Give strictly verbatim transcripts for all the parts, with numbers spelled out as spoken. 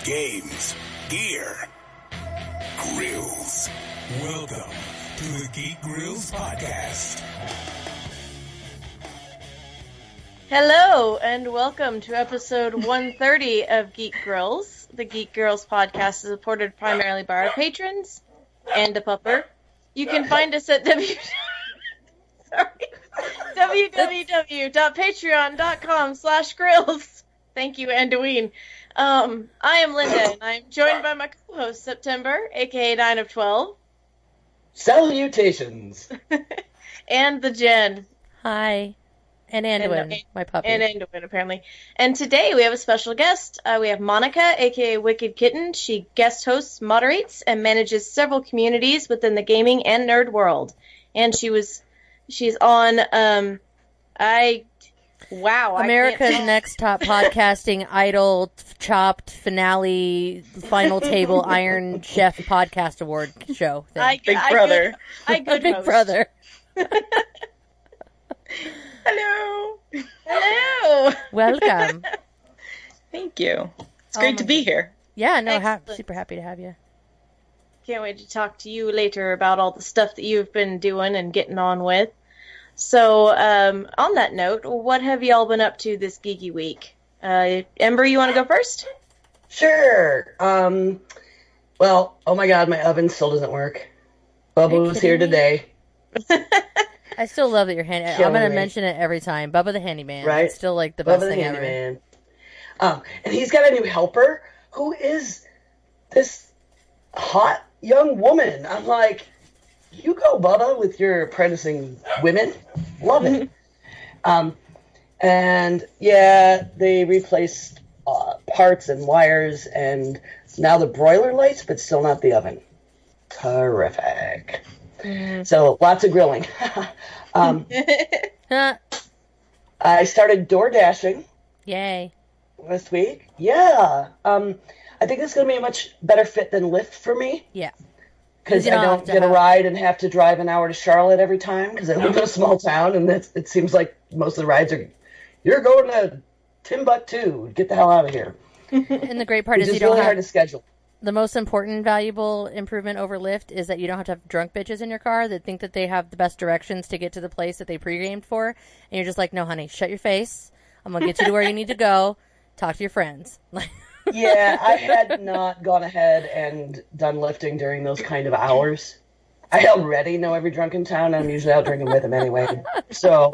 games, gear, grills. Welcome to the Geek Grills Podcast. Hello, and welcome to episode one thirty of Geek Grills. The Geek Grills Podcast is supported primarily by our patrons and a pupper. You can find us at w- Sorry. w w w dot patreon dot com slash grills. Thank you, Anduin. Um, I am Linda, and I'm joined by my co-host, September, aka nine of twelve. Salutations! And the Jen. Hi. And Anduin, and, my puppy. And Anduin, apparently. And today we have a special guest. Uh, we have Monica, aka Wicked Kitten. She guest hosts, moderates, and manages several communities within the gaming and nerd world. And she was, she's on, um, I, wow. America's I Next Top Podcasting Idol Chopped Finale Final Table Iron Chef Podcast Award show thing. I, Big I Brother. Good, I good Big host. Brother. Hello! Hello! Welcome. Thank you. It's Oh great my to be here. Yeah, no, ha- Excellent. super happy to have you. Can't wait to talk to you later about all the stuff that you've been doing and getting on with. So, um, on that note, what have y'all been up to this geeky week? Uh, Ember, you want to go first? Sure. Um, well, oh my god, my oven still doesn't work. Bubba you was here kidding me? today. I still love that you're handy. I'm Killing going to me. mention it every time. Bubba the Handyman. Right? It's still like the Bubba best the thing ever. handyman. Um, and he's got a new helper who is this hot young woman. I'm like, you go, Bubba, with your apprenticing women. Love it. um, and yeah, they replaced uh, parts and wires, and now the broiler lights, but still not the oven. Terrific. Mm. So lots of grilling. um, Huh. I started door dashing Yay. this week. Yeah. Um, I think it's going to be a much better fit than Lyft for me. Yeah. Because You I don't don't have to get a have- ride and have to drive an hour to Charlotte every time because I live in a small town, and that's, it seems like most of the rides are, you're going to Timbuktu. Get the hell out of here. And the great part Which is is you don't really have... hard to schedule. The most important, valuable improvement over Lyft is that you don't have to have drunk bitches in your car that think that they have the best directions to get to the place that they pre-gamed for. And you're just like, no, honey, shut your face. I'm going to get you to where you need to go. Talk to your friends. Yeah, I had not gone ahead and done lifting during those kind of hours. I already know every drunk in town. I'm usually out drinking with them anyway. So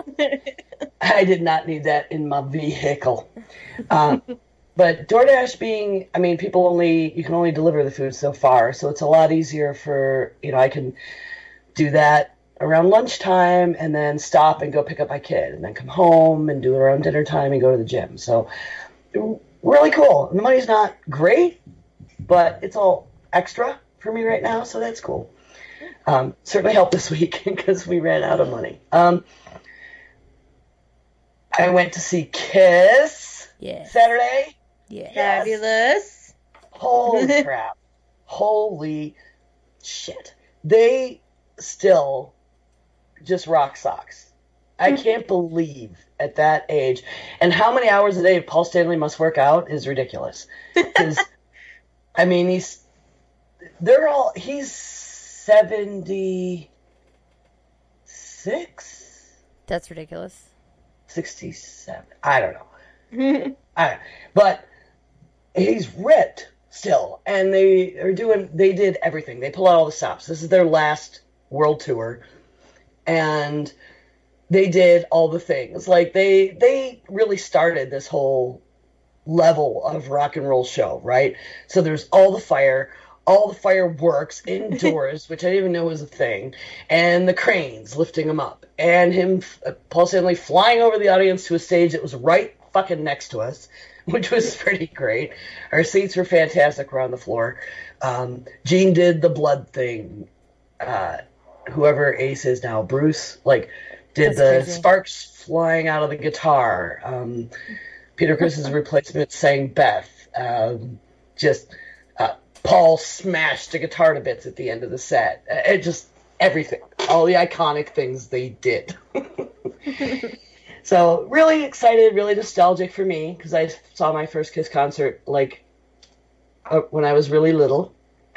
I did not need that in my vehicle. Um, but DoorDash being, I mean, people only, you can only deliver the food so far. So it's a lot easier for, you know, I can do that around lunchtime and then stop and go pick up my kid and then come home and do it around dinner time and go to the gym. So really cool. And the money's not great, but it's all extra for me right now, so that's cool. Um, certainly helped this week because we ran out of money. Um, I went to see Kiss Yeah. Saturday. Yeah. Yes. Fabulous. Holy crap. Holy shit. They still just rock socks. I can't believe at that age. And how many hours a day Paul Stanley must work out is ridiculous. Because, I mean, he's, they're all, he's seventy-six? That's ridiculous. sixty-seven. I don't know. I, but he's ripped still. And they are doing, they did everything. They pull out all the stops. This is their last world tour. And they did all the things. Like, they they really started this whole level of rock and roll show, right? So there's all the fire, all the fireworks indoors, which I didn't even know was a thing, and the cranes lifting him up, and him, uh, Paul Stanley, flying over the audience to a stage that was right fucking next to us, which was pretty great. Our seats were fantastic. We're on the floor. Um, Gene did the blood thing. Uh, whoever Ace is now, Bruce, like, did That's the crazy. sparks flying out of the guitar. Um, Peter Chris's replacement sang Beth. Um, just uh, Paul smashed the guitar to bits at the end of the set. Uh, It just everything, all the iconic things they did. So really excited, really nostalgic for me because I saw my first Kiss concert like uh, when I was really little.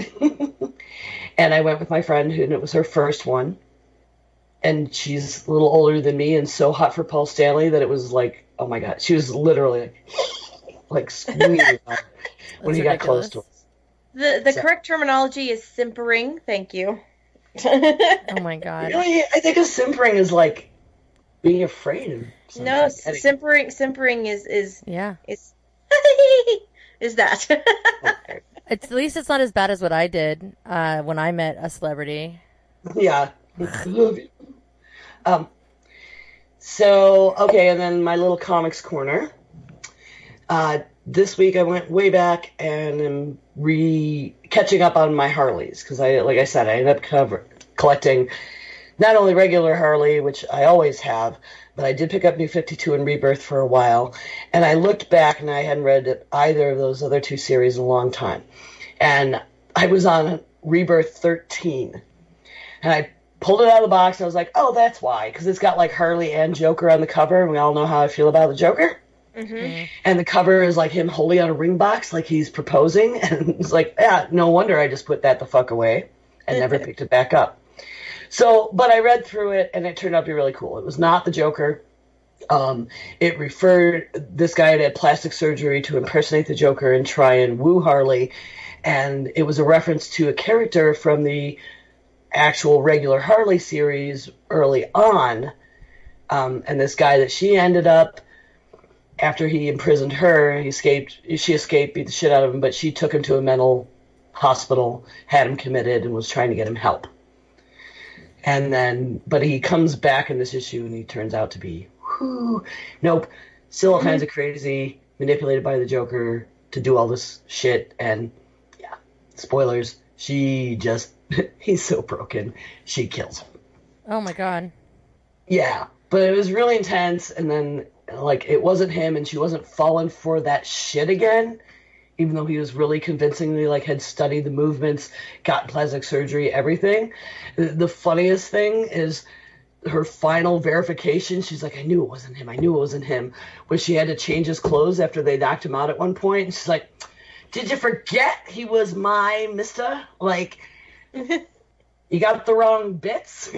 And I went with my friend, who, and it was her first one. And she's a little older than me and so hot for Paul Stanley that it was like, oh my God. She was literally like squeezing when he got close to us. The the So- correct terminology is simpering. Thank you. Oh my god. Really, I think of simpering is like being afraid of something. No, Anyway. simpering simpering is is Yeah. is is that. Okay. It's, at least it's not as bad as what I did uh, when I met a celebrity. Yeah. I love you. Um, so, okay, and then my little comics corner. Uh, this week I went way back and am re catching up on my Harleys because I, like I said, I ended up cover- collecting not only regular Harley, which I always have, but I did pick up New fifty-two and Rebirth for a while, and I looked back and I hadn't read either of those other two series in a long time, and I was on Rebirth thirteen, and I pulled it out of the box and I was like, oh, that's why, because it's got like Harley and Joker on the cover, and we all know how I feel about the Joker. hmm And the cover is like him holding out a ring box like he's proposing. And it's like, yeah, no wonder I just put that the fuck away and never picked it back up. So, but I read through it and it turned out to be really cool. It was not the Joker. Um, it referred, this guy had had plastic surgery to impersonate the Joker and try and woo Harley. And it was a reference to a character from the actual regular Harley series early on. Um, and this guy that she ended up, after he imprisoned her, he escaped. She escaped, beat the shit out of him, but she took him to a mental hospital, had him committed, and was trying to get him help. And then, but he comes back in this issue, and he turns out to be, whoo, nope, still all kinds of crazy, manipulated by the Joker to do all this shit. And yeah, spoilers. She just, he's so broken. She kills him. Oh my god. Yeah, but it was really intense, and then, like, it wasn't him, and she wasn't falling for that shit again, even though he was really convincingly, like, had studied the movements, got plastic surgery, everything. The, the funniest thing is her final verification. She's like, I knew it wasn't him, I knew it wasn't him, when she had to change his clothes after they knocked him out at one point, and she's like, did you forget he was my mister? Like, you got the wrong bits?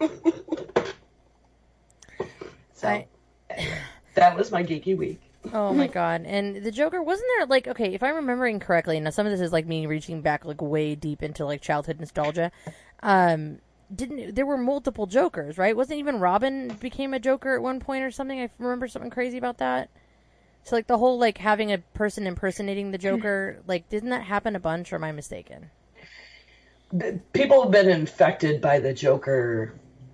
So, I- that was my geeky week. Oh my god. And the Joker, wasn't there, like, okay, if I'm remembering correctly, now some of this is like me reaching back like way deep into like childhood nostalgia. Um, didn't there were multiple Jokers, right? Wasn't even Robin became a Joker at one point or something? I remember something crazy about that. So like the whole like having a person impersonating the Joker, like didn't that happen a bunch, or am I mistaken? People have been infected by the Joker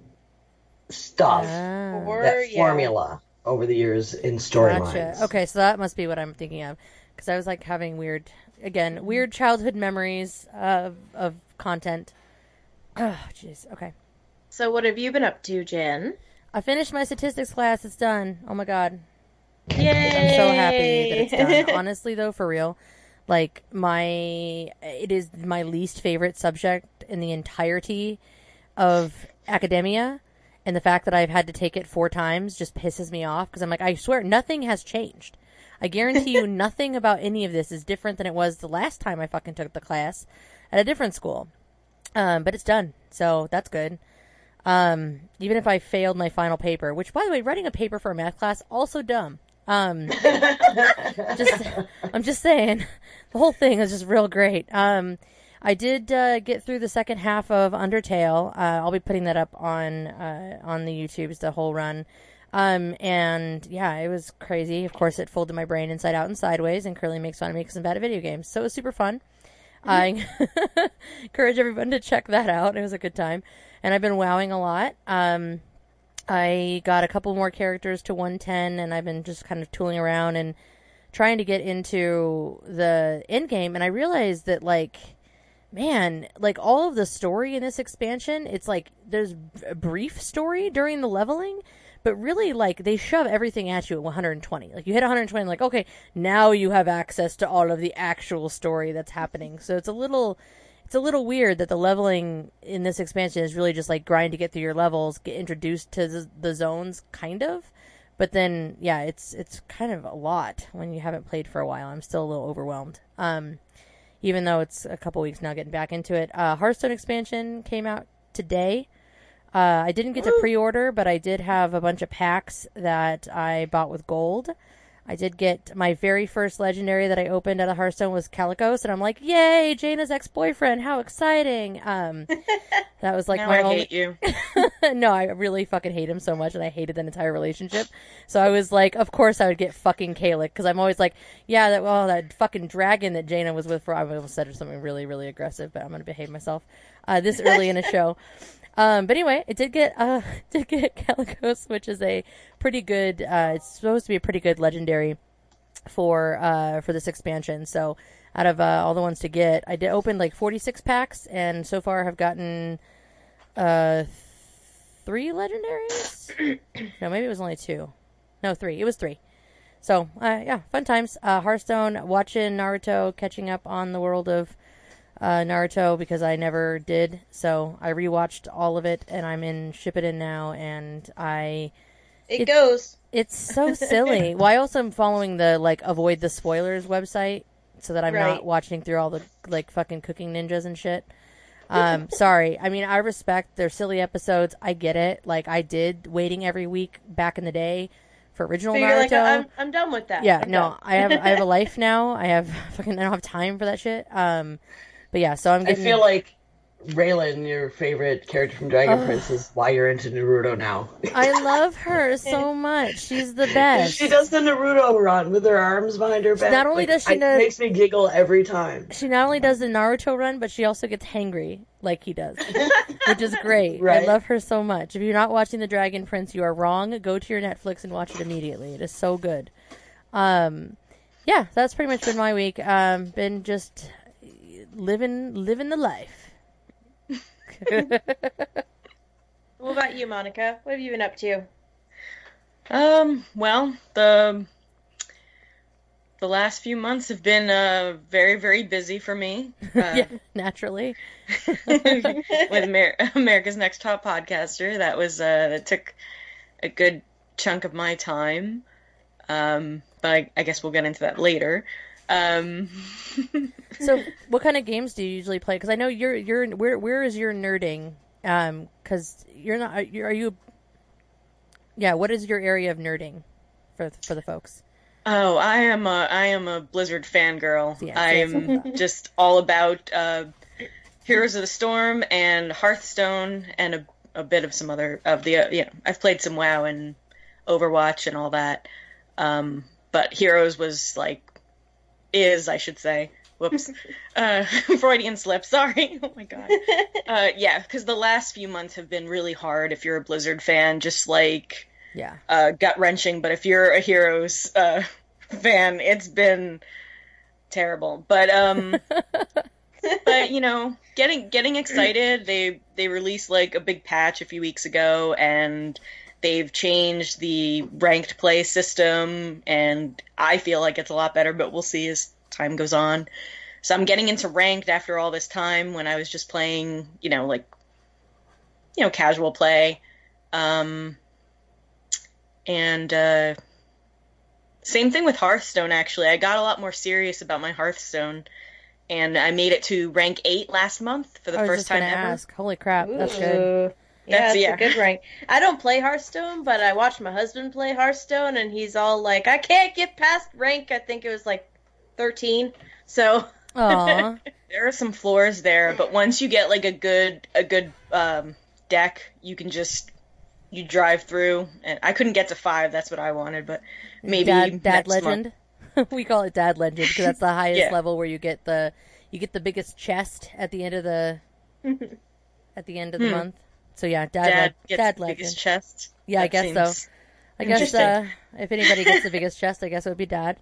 stuff, Ah. Or, that yeah. formula over the years in storylines. Gotcha. Okay, so that must be what I'm thinking of, because I was like having weird, again, weird childhood memories of of content. Oh, jeez. Okay, So what have you been up to, Jen? I finished my statistics class. It's done. Oh my god, Yay! I'm so happy that it's done. Honestly, though, for real, like my, it is my least favorite subject in the entirety of academia. And the fact that I've had to take it four times just pisses me off, because I'm like, I swear, nothing has changed. I guarantee you nothing about any of this is different than it was the last time I fucking took the class at a different school. Um, but it's done, so that's good. Um, even if I failed my final paper, which, by the way, writing a paper for a math class, also dumb. Um, just, I'm just saying, the whole thing is just real great. Um, I did uh, get through the second half of Undertale. Uh, I'll be putting that up on uh, on the YouTubes, the whole run. Um, and yeah, it was crazy. Of course, it folded my brain inside out and sideways, and Curly makes fun of me because I'm bad at video games. So it was super fun. I encourage everyone to check that out. It was a good time. And I've been wowing a lot. Um, I got a couple more characters to one ten, and I've been just kind of tooling around and trying to get into the end game. And I realized that, like, man, like all of the story in this expansion, it's like there's a brief story during the leveling, but really, like, they shove everything at you at one hundred twenty. Like, you hit one hundred twenty, like, okay, now you have access to all of the actual story that's happening. So it's a little, it's a little weird that the leveling in this expansion is really just like grind to get through your levels, get introduced to the, the zones, kind of. But then, yeah, it's it's kind of a lot when you haven't played for a while. I'm still a little overwhelmed. Um, even though it's a couple weeks now getting back into it. Uh, Hearthstone expansion came out today. Uh, I didn't get to pre-order, but I did have a bunch of packs that I bought with gold. I did get my very first legendary that I opened at a Hearthstone was Calicos, and I'm like, yay, Jaina's ex-boyfriend, how exciting. Um, that was like now my I only... hate you. No, I really fucking hate him so much, and I hated that entire relationship. So I was like, of course I would get fucking Kalik, because I'm always like, yeah, that well, that fucking dragon that Jaina was with for, I almost said something really, really aggressive, but I'm going to behave myself uh, this early in a show. Um, but anyway, it did get, uh, did get Calicos, which is a pretty good, uh, it's supposed to be a pretty good legendary for, uh, for this expansion. So out of, uh, all the ones to get, I did open like forty-six packs and so far have gotten, uh, three legendaries? No, maybe it was only two. No, three. It was three. So, uh, yeah, fun times. Uh, Hearthstone, watching Naruto, catching up on the world of Uh, Naruto because I never did, so I rewatched all of it and I'm in Shippuden now, and I It, it goes. It's so silly. Well, I also am following the like avoid the spoilers website so that I'm right. not watching through all the like fucking cooking ninjas and shit. Um, sorry. I mean, I respect their silly episodes. I get it. Like I did waiting every week back in the day for original so Naruto. You're like, I'm, I'm done with that. Yeah, I'm no, done. I have I have a life now. I have fucking I don't have time for that shit. Um. But yeah, so I'm getting... I feel like Raylan, your favorite character from Dragon Prince, is why you're into Naruto now. I love her so much. She's the best. She does the Naruto run with her arms behind her back. Not only like, does she... It know, makes me giggle every time. She not only does the Naruto run, but she also gets hangry like he does. Which is great. Right? I love her so much. If you're not watching The Dragon Prince, you are wrong. Go to your Netflix and watch it immediately. It is so good. Um, yeah, that's pretty much been my week. Um, been just... Living, living the life. What about you, Monica? What have you been up to? Um, well, the the last few months have been uh very, very busy for me. Uh, yeah, naturally. with Amer- America's Next Top Podcaster, that was uh that took a good chunk of my time. Um, but I, I guess we'll get into that later. Um, so, what kind of games do you usually play? Because I know you're you're where where is your nerding? Um, because you're not. You're, are you? Yeah. What is your area of nerding for for the folks? Oh, I am a I am a Blizzard fangirl. Yeah, I am just all about uh, Heroes of the Storm and Hearthstone and a, a bit of some other of the uh, you know I've played some WoW and Overwatch and all that. Um, but Heroes was like. Is, I should say. Whoops. uh, Freudian slip, sorry. Oh my god. Uh, yeah, because the last few months have been really hard if you're a Blizzard fan, just like yeah, uh, gut-wrenching, but if you're a Heroes uh, fan, it's been terrible. But, um, but you know, getting getting excited, they, they released like a big patch a few weeks ago, and they've changed the ranked play system, and I feel like it's a lot better, but we'll see as time goes on. So I'm getting into ranked after all this time when I was just playing, you know, like, you know, casual play. Um, and uh, same thing with Hearthstone, actually. I got a lot more serious about my Hearthstone, and I made it to rank eight last month for the I was first just time gonna ever. ask. Holy crap, that's Ooh. good. Yeah, That's- it's yeah. a good rank. I don't play Hearthstone, but I watched my husband play Hearthstone, and he's all like, I can't get past rank. I think it was like thirteen. So Aw. There are some floors there, but once you get like a good a good um, deck, you can just you drive through. And I couldn't get to five. That's what I wanted, but maybe Dad, Dad next Legend. month. We call it Dad Legend because that's the highest Yeah. level where you get the you get the biggest chest at the end of the at the end of the Hmm. month. So yeah, Dad Dad Dad, gets Dad the Legend. biggest chest. Yeah, I That guess so. seems I guess interesting. uh, if anybody gets the biggest chest, I guess it would be Dad.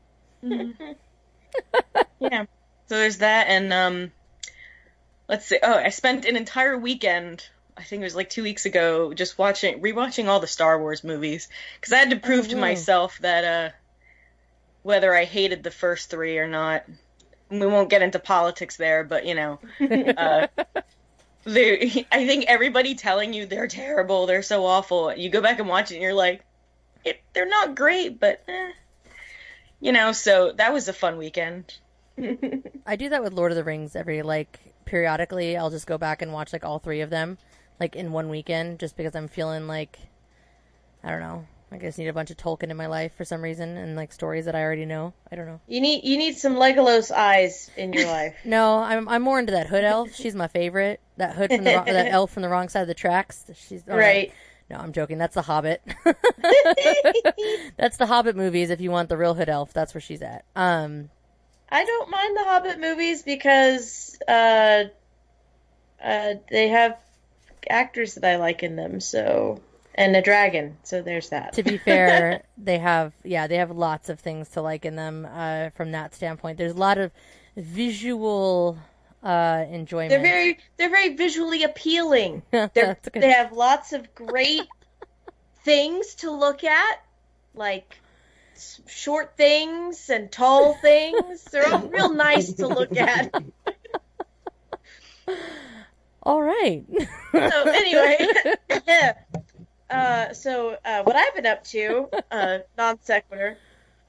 Yeah. So there's that, and um, let's see. Oh, I spent an entire weekend. I think it was like two weeks ago, just watching, rewatching all the Star Wars movies because I had to prove Oh, to wow. myself that uh, whether I hated the first three or not. We won't get into politics there, but you know, uh, they. I think everybody telling you they're terrible, they're so awful. You go back and watch it, and you're like, it, they're not great, but eh. You know. So that was a fun weekend. I do that with Lord of the Rings every, like, periodically. I'll just go back and watch, like, all three of them, like, in one weekend, just because I'm feeling like, I don't know, I just need a bunch of Tolkien in my life for some reason, and, like, stories that I already know. I don't know. You need you need some Legolas eyes in your life. No, I'm I'm more into that hood elf. She's my favorite. That hood from the wrong, that elf from the wrong side of the tracks. She's oh, Right. No, I'm joking. That's the Hobbit. That's the Hobbit movies. If you want the real hood elf, that's where she's at. Um, I don't mind the Hobbit movies because uh, uh, they have actors that I like in them. So, and a dragon. So there's that. to be fair, they have yeah, they have lots of things to like in them. Uh, from that standpoint, there's a lot of visual uh, enjoyment. They're very they're very visually appealing. They're, That's okay. they have lots of great things to look at, like s- short things and tall things. They're all real nice to look at. All right. So anyway, uh, so uh, what I've been up to, uh, non sequitur,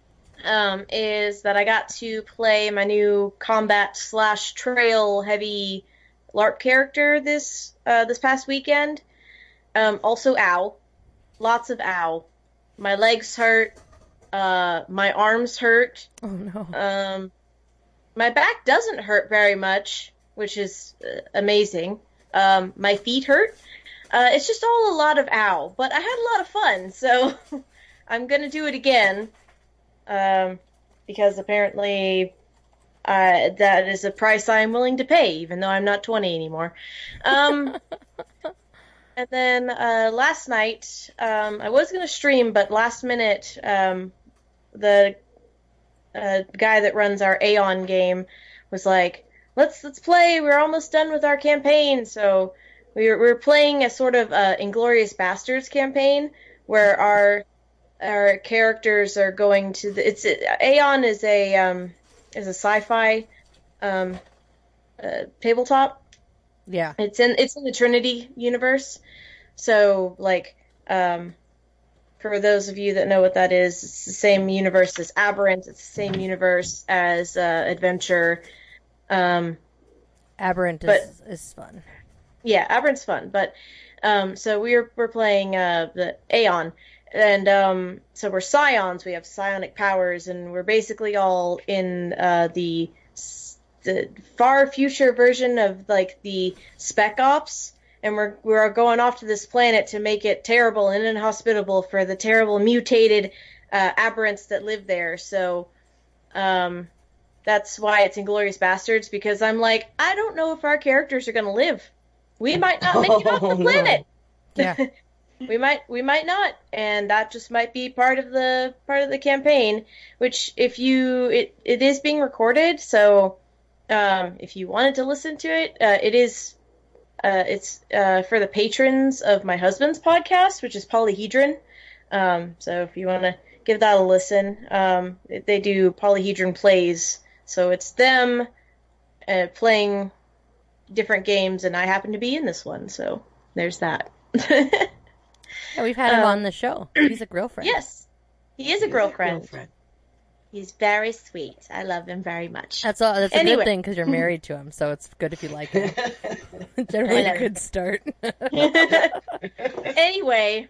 um, is that I got to play my new combat slash trail heavy LARP character this uh, this past weekend. Um, also, ow, lots of ow. My legs hurt. Uh, my arms hurt. Oh no. Um, my back doesn't hurt very much, which is uh, amazing. Um, my feet hurt. Uh, it's just all a lot of ow, but I had a lot of fun, so I'm gonna do it again. Um, because apparently uh, that is a price I'm willing to pay, even though I'm not twenty anymore. Um, and then uh, last night, um, I was gonna stream, but last minute, um, the uh, guy that runs our Aeon game was like, let's let's play. We're almost done with our campaign. So we were, we were playing a sort of uh, Inglourious Bastards campaign where our our characters are going to the, it's Aeon is a um, is a sci-fi um, uh, tabletop. Yeah. It's in it's in the Trinity universe. So like um, for those of you that know what that is, it's the same universe as Aberrant. It's the same universe as uh, Adventure. Um, Aberrant is, but- is fun. yeah, Aberrant's fun, but um, so we're we're playing uh, the Aeon, and um, so we're Scions. We have psionic powers, and we're basically all in uh, the the far future version of like the Spec Ops, and we're we're going off to this planet to make it terrible and inhospitable for the terrible mutated uh, aberrants that live there. So. Um, That's why it's Inglourious Bastards, because I'm like, I don't know if our characters are going to live. We might not make it off the Oh, no. planet. Yeah. we might, we might not, and that just might be part of the part of the campaign. Which, if you, it, it is being recorded, so um, if you wanted to listen to it, uh, it is, uh, it's uh, for the patrons of my husband's podcast, which is Polyhedron. Um, so if you want to give that a listen, um, they do Polyhedron Plays. So it's them uh, playing different games, and I happen to be in this one, so there's that. Yeah, we've had him Um, on the show. He's a girlfriend. Yes, he is a girlfriend. Girlfriend. He's very sweet. I love him very much. That's all. That's a Anyway. good thing because you're married to him, so it's good if you like him. Generally, I a know. good start. Anyway,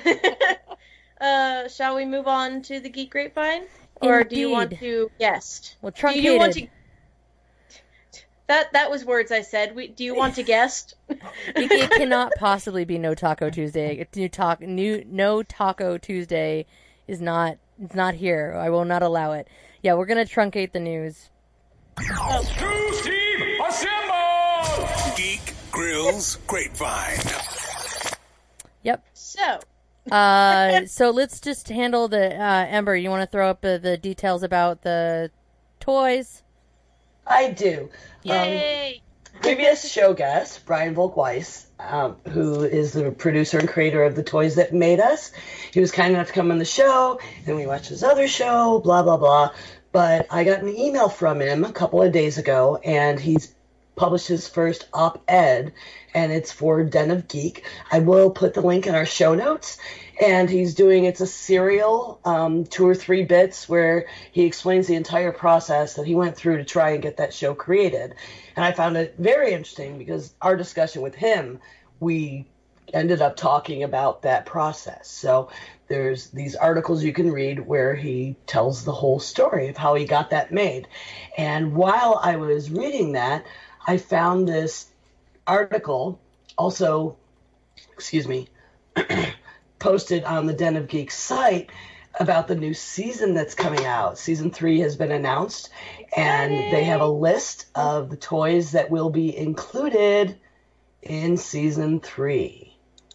uh, shall we move on to the Geek Grapevine? Or do you want Indeed. to guest? Well, Do you want to... truncated. That that was words I said. We, do you want to guest? It, it cannot possibly be no Taco Tuesday. New talk, new no Taco Tuesday is not. It's not here. I will not allow it. Yeah, we're gonna truncate the news. News team, assemble! Geek Grills Grapevine. Yep. So, Uh, so let's just handle the uh, Ember. You want to throw up uh, the details about the toys? I do. yay! Previous show guest, Brian Volk-Weiss, um, who is the producer and creator of the Toys That Made Us. He was kind enough to come on the show, and we watched his other show, blah, blah, blah. But I got an email from him a couple of days ago, and he's published his first op-ed, and it's for Den of Geek. I will put the link in our show notes. And he's doing, it's a serial, um, two or three bits where he explains the entire process that he went through to try and get that show created. And I found it very interesting because our discussion with him, we ended up talking about that process. So there's these articles you can read where he tells the whole story of how he got that made. And while I was reading that, I found this article also, excuse me, posted on the Den of Geek site about the new season that's coming out. Season three has been announced, and they have a list of the toys that will be included in season three.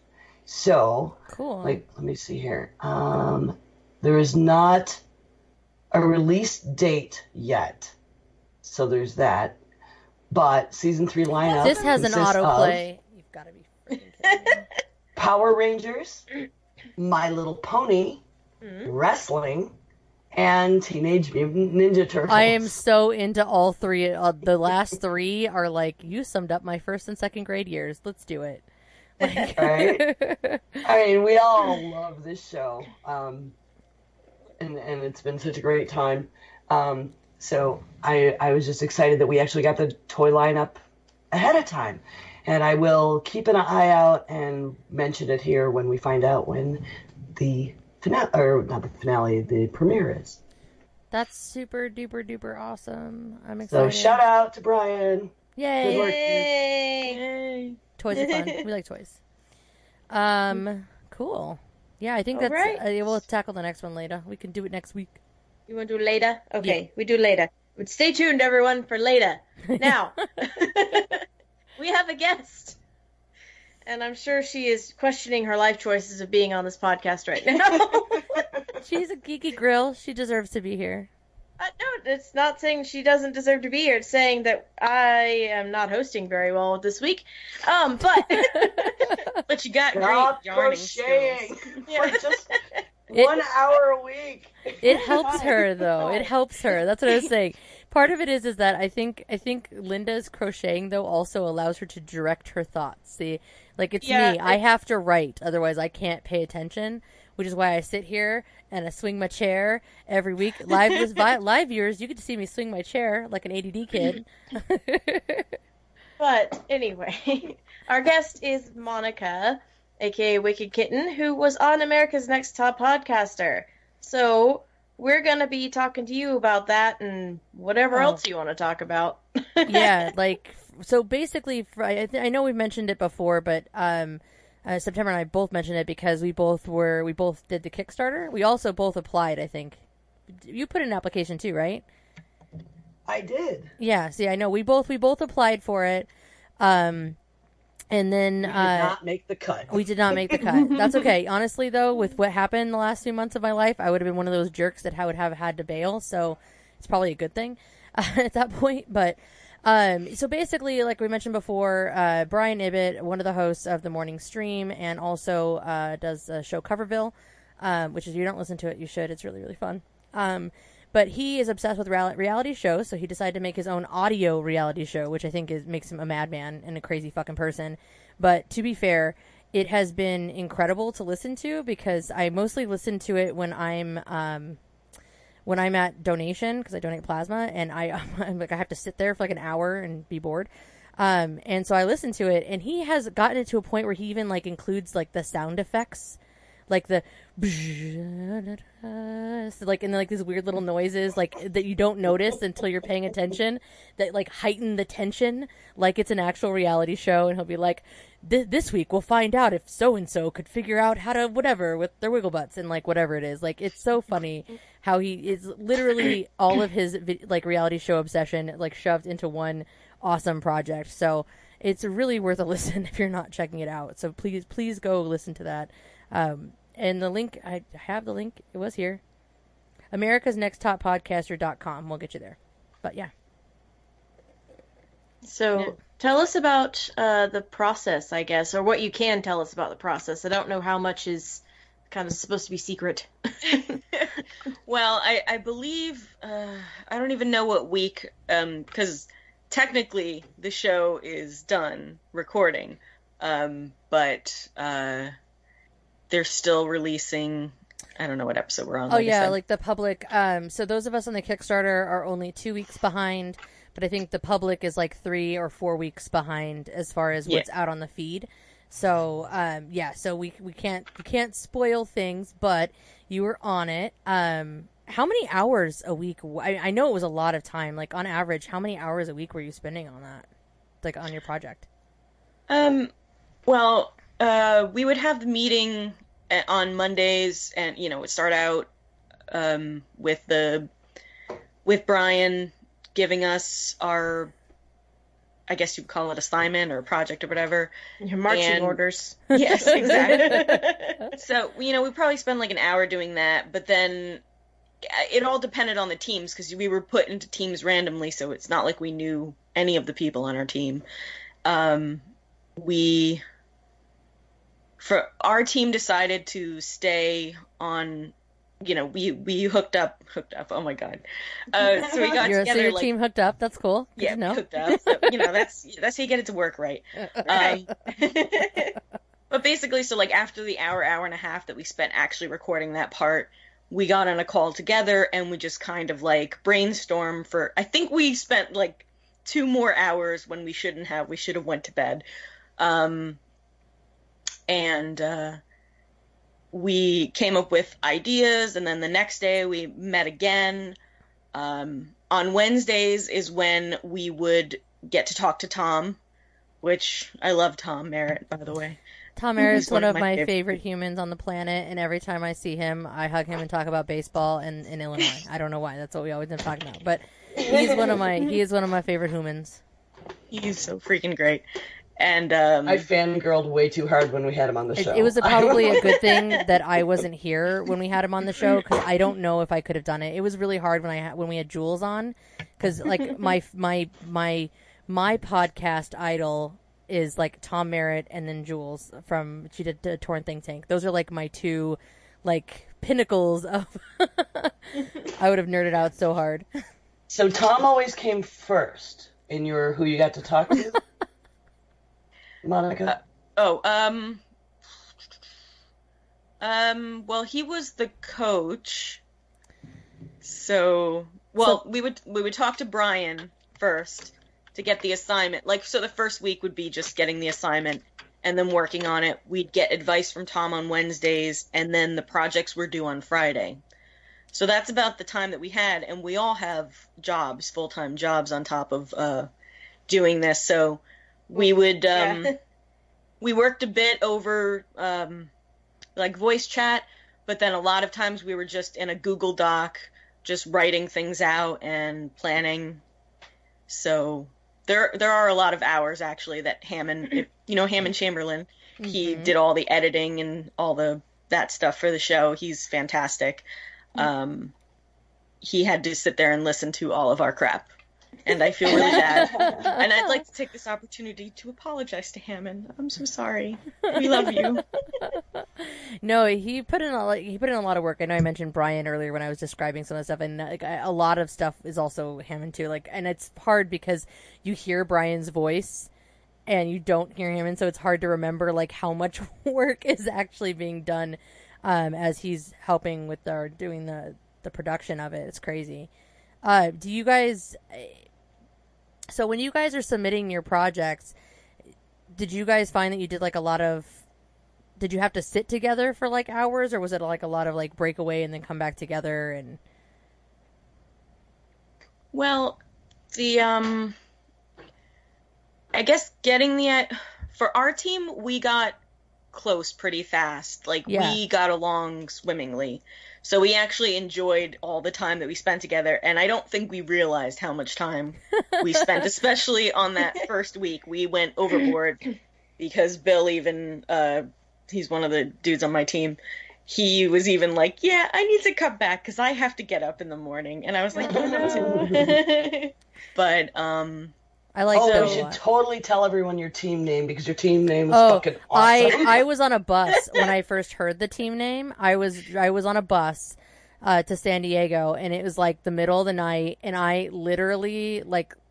So, Cool. like, let me see here. Um, there is not a release date yet, so there's that. But season three lineup This has an consists of autoplay. You've got to be freaking kidding me. Power Rangers, My Little Pony, Mm-hmm. wrestling, and Teenage Mutant Ninja Turtles. I am so into all three. Uh, the last three are like, you summed up my first and second grade years. Let's do it. Like... Right? I mean, we all love this show, um, and and it's been such a great time. Um, so I I was just excited that we actually got the toy lineup ahead of time, and I will keep an eye out and mention it here when we find out when the finale, or not the finale, the premiere is. That's super duper duper awesome. I'm So excited. shout out to Brian. Yay! Good work. Yay! Toys are fun. We like toys. Um, cool. Yeah, I think All that's. right. Uh, we'll tackle the next one later. We can do it next week. You want to do later? Okay, we do later. But stay tuned, everyone, for later. Now, we have a guest. And I'm sure she is questioning her life choices of being on this podcast right now. She's a geeky grill. She deserves to be here. Uh, no, it's not saying she doesn't deserve to be here. It's saying that I am not hosting very well this week. Um, but But you got Not great yarning crocheting skills. for just one hour a week. It helps her though. It helps her. That's what I was saying. Part of it is is that I think I think Linda's crocheting though also allows her to direct her thoughts. See, like it's Yeah, me. I it- have to write, otherwise I can't pay attention. Which is why I sit here and I swing my chair every week. Live live viewers, you get to see me swing my chair like an A D D kid. But anyway, our guest is Monica, aka Wicked Kitten, who was on America's Next Top Podcaster. So we're gonna be talking to you about that and whatever Oh. else you want to talk about. Yeah, like so basically, for, I, I know we've mentioned it before, but um, uh, September and I both mentioned it because we both were we both did the Kickstarter. We also both applied. I think you put in an application too, right? I did. Yeah. See, I know we both we both applied for it, um, and then We did uh, not make the cut. we did not make the cut. That's okay. Honestly, though, with what happened the last few months of my life, I would have been one of those jerks that I would have had to bail. So it's probably a good thing uh, at that point. But um, so basically, like we mentioned before, uh, Brian Ibbett, one of the hosts of the morning stream, and also uh, does the show Coverville, um, which is if you don't listen to it, you should. It's really really fun. Um, But he is obsessed with real- reality shows, so he decided to make his own audio reality show, which I think is makes him a madman and a crazy fucking person. But to be fair, it has been incredible to listen to because I mostly listen to it when I'm um, when I'm at donation because I donate plasma, and I I'm like I have to sit there for like an hour and be bored. Um, and so I listen to it, and he has gotten it to a point where he even like includes like the sound effects. Like the, so like and like these weird little noises like that you don't notice until you're paying attention that like heighten the tension like it's an actual reality show, and he'll be like, this week we'll find out if so and so could figure out how to whatever with their wiggle butts and like whatever it is. Like it's so funny how he is literally all of his like reality show obsession like shoved into one awesome project. So it's really worth a listen if you're not checking it out. So please please go listen to that. Um, and the link, I have the link. It was here. America's Next Top Podcaster dot com. We'll get you there. But yeah. So Yeah. tell us about uh, the process, I guess, or what you can tell us about the process. I don't know how much is kind of supposed to be secret. Well, I, I believe, uh, I don't even know what week, um, because technically the show is done recording, um, but uh, they're still releasing. I don't know what episode we're on. Oh like I yeah, said. like the public. Um, so those of us on the Kickstarter are only two weeks behind, but I think the public is like three or four weeks behind as far as what's Yeah. out on the feed. So um, yeah, so we we can't we can't spoil things, but you were on it. Um, how many hours a week? I, I know it was a lot of time. Like on average, how many hours a week were you spending on that? Like on your project? Um, well, uh, we would have the meeting a- on Mondays, and you know, it would start out um, with the with Brian giving us our, I guess you'd call it assignment or project or whatever. Your marching And- orders. Yes, exactly. So, you know, we probably spend like an hour doing that, but then it all depended on the teams because we were put into teams randomly, so it's not like we knew any of the people on our team. Um, we, for our team, decided to stay on. You know, we we hooked up, hooked up. Oh my god! Uh, so we got Your, so together your like team hooked up. That's cool. Good yeah, to know. hooked up. So, you know, that's that's how you get it to work right. Um, but basically, so like after the hour, hour and a half that we spent actually recording that part, we got on a call together and we just kind of like brainstorm for. I think we spent like two more hours when we shouldn't have. We should have went to bed. Um, and uh, we came up with ideas, and then the next day we met again. Um, on Wednesdays is when we would get to talk to Tom, which I love Tom Merritt, by the way. Tom Merritt is He's one of my favorite humans on the planet, and every time I see him, I hug him and talk about baseball in, in Illinois. I don't know why. That's what we always end up talking about. But he's one of my he is one of my favorite humans. He's so freaking great. And um, I fangirled way too hard when we had him on the It, show. it was a, probably a good thing that I wasn't here when we had him on the show, because I don't know if I could have done it. It was really hard when I ha- when we had Jules on, because like my my my my podcast idol is like Tom Merritt and then Jules from she did uh, Torn Think Tank. Those are like my two like pinnacles of. I would have nerded out so hard. So Tom always came first in your who you got to talk to, Monica. Uh, oh, um, um. Well, he was the coach, so well So- we would we would talk to Brian first to get the assignment. Like, so the first week would be just getting the assignment and then working on it. We'd get advice from Tom on Wednesdays, and then the projects were due on Friday. So that's about the time that we had, and we all have jobs, full-time jobs on top of uh, doing this. So we would, um, Yeah. we worked a bit over um, like voice chat, but then a lot of times we were just in a Google Doc, just writing things out and planning. So there there are a lot of hours actually that Hammond, if, you know, Hammond Chamberlain, he Mhm. did all the editing and all the that stuff for the show. He's fantastic. Um, he had to sit there and listen to all of our crap, and I feel really bad. And I'd like to take this opportunity to apologize to Hammond. I'm so sorry. We love you. No, he put in a lot, he put in a lot of work. I know I mentioned Brian earlier when I was describing some of the stuff, and like a lot of stuff is also Hammond too. Like, and it's hard because you hear Brian's voice and you don't hear him, and so it's hard to remember like how much work is actually being done um, as he's helping with our doing the the production of it. It's crazy. Uh, do you guys? So when you guys are submitting your projects, did you guys find that you did like a lot of? Did you have to sit together for like hours, or was it like a lot of like break away and then come back together? And Well, the um, I guess getting the for our team, we got close pretty fast. Like Yeah. we got along swimmingly. So we actually enjoyed all the time that we spent together, and I don't think we realized how much time we spent, especially on that first week. We went overboard because Bill even, uh, he's one of the dudes on my team, he was even like, yeah, I need to cut back because I have to get up in the morning. And I was like, yeah, me too. But, um, I like oh, Bill we a should lot. totally tell everyone your team name because your team name was Oh, fucking awesome. I I was on a bus when I first heard the team name. I was I was on a bus uh, to San Diego, and it was like the middle of the night, and I literally like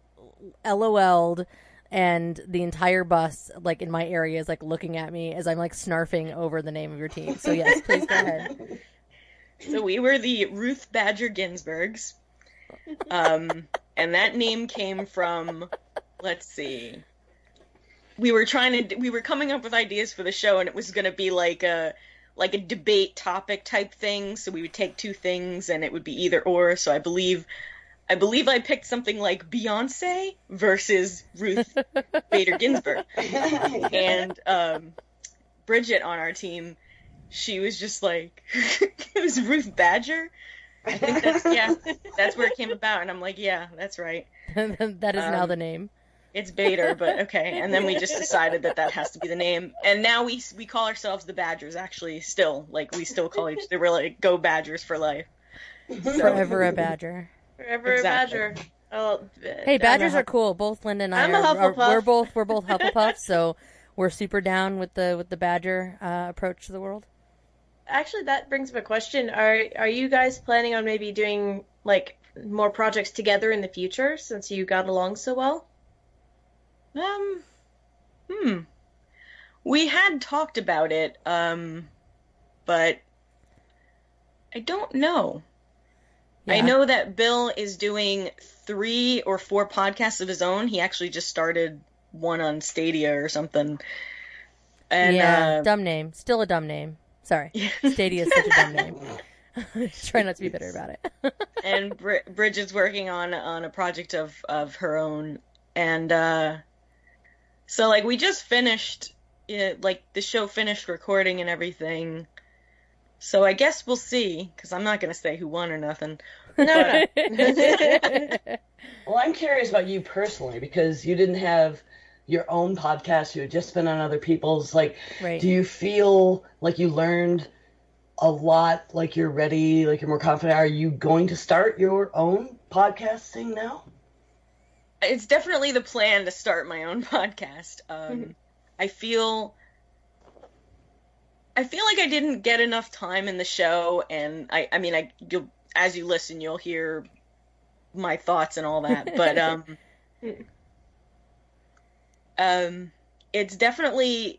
LOL'd, and the entire bus, like, in my area is, like, looking at me as I'm, like, snarfing over the name of your team. So, yes, please go ahead. So we were the Ruth Badger Ginsburgs. Um, and that name came from, let's see, we were trying to, we were coming up with ideas for the show, and it was going to be like a, like a debate topic type thing. So we would take two things, and it would be either or. So I believe, I believe I picked something like Beyonce versus Ruth Bader Ginsburg. And um, Bridget on our team, she was just like, it was Ruth Badger. I think that's, yeah, that's where it came about. And I'm like, yeah, that's right. That is um, now the name. It's Bader, but okay. And then we just decided that that has to be the name. And now we we call ourselves the Badgers, actually, still. Like, we still call each other, we're like, go Badgers for life. So. Forever a Badger. Forever Exactly. a Badger. Oh, hey, Badgers are cool. Both Linda and I I'm a are, are Hufflepuff. we're both we're both Hufflepuffs, so we're super down with the with the Badger uh, approach to the world. Actually, that brings up a question. Are are you guys planning on maybe doing, like, more projects together in the future, since you got along so well? Um, hmm. We had talked about it, um, but I don't know. Yeah. I know that Bill is doing three or four podcasts of his own. He actually just started one on Stadia or something. And, yeah, uh, dumb name. Still a dumb name. Sorry. Stadia is such a dumb name. Try not to be bitter about it. and Bri- Bridget's working on on a project of, of her own. And uh, so, like, we just finished, it, like, the show finished recording and everything. So I guess we'll see, because I'm not going to say who won or nothing. No, Well, I'm curious about you personally, because you didn't have your own podcast. You had just been on other people's. Like, Right. do you feel like you learned a lot, like you're ready, like you're more confident? Are you going to start your own podcasting now? It's definitely the plan to start my own podcast. Um, I feel... I feel like I didn't get enough time in the show, and I, I mean, I, you'll, as you listen, you'll hear my thoughts and all that, but, um, um, it's definitely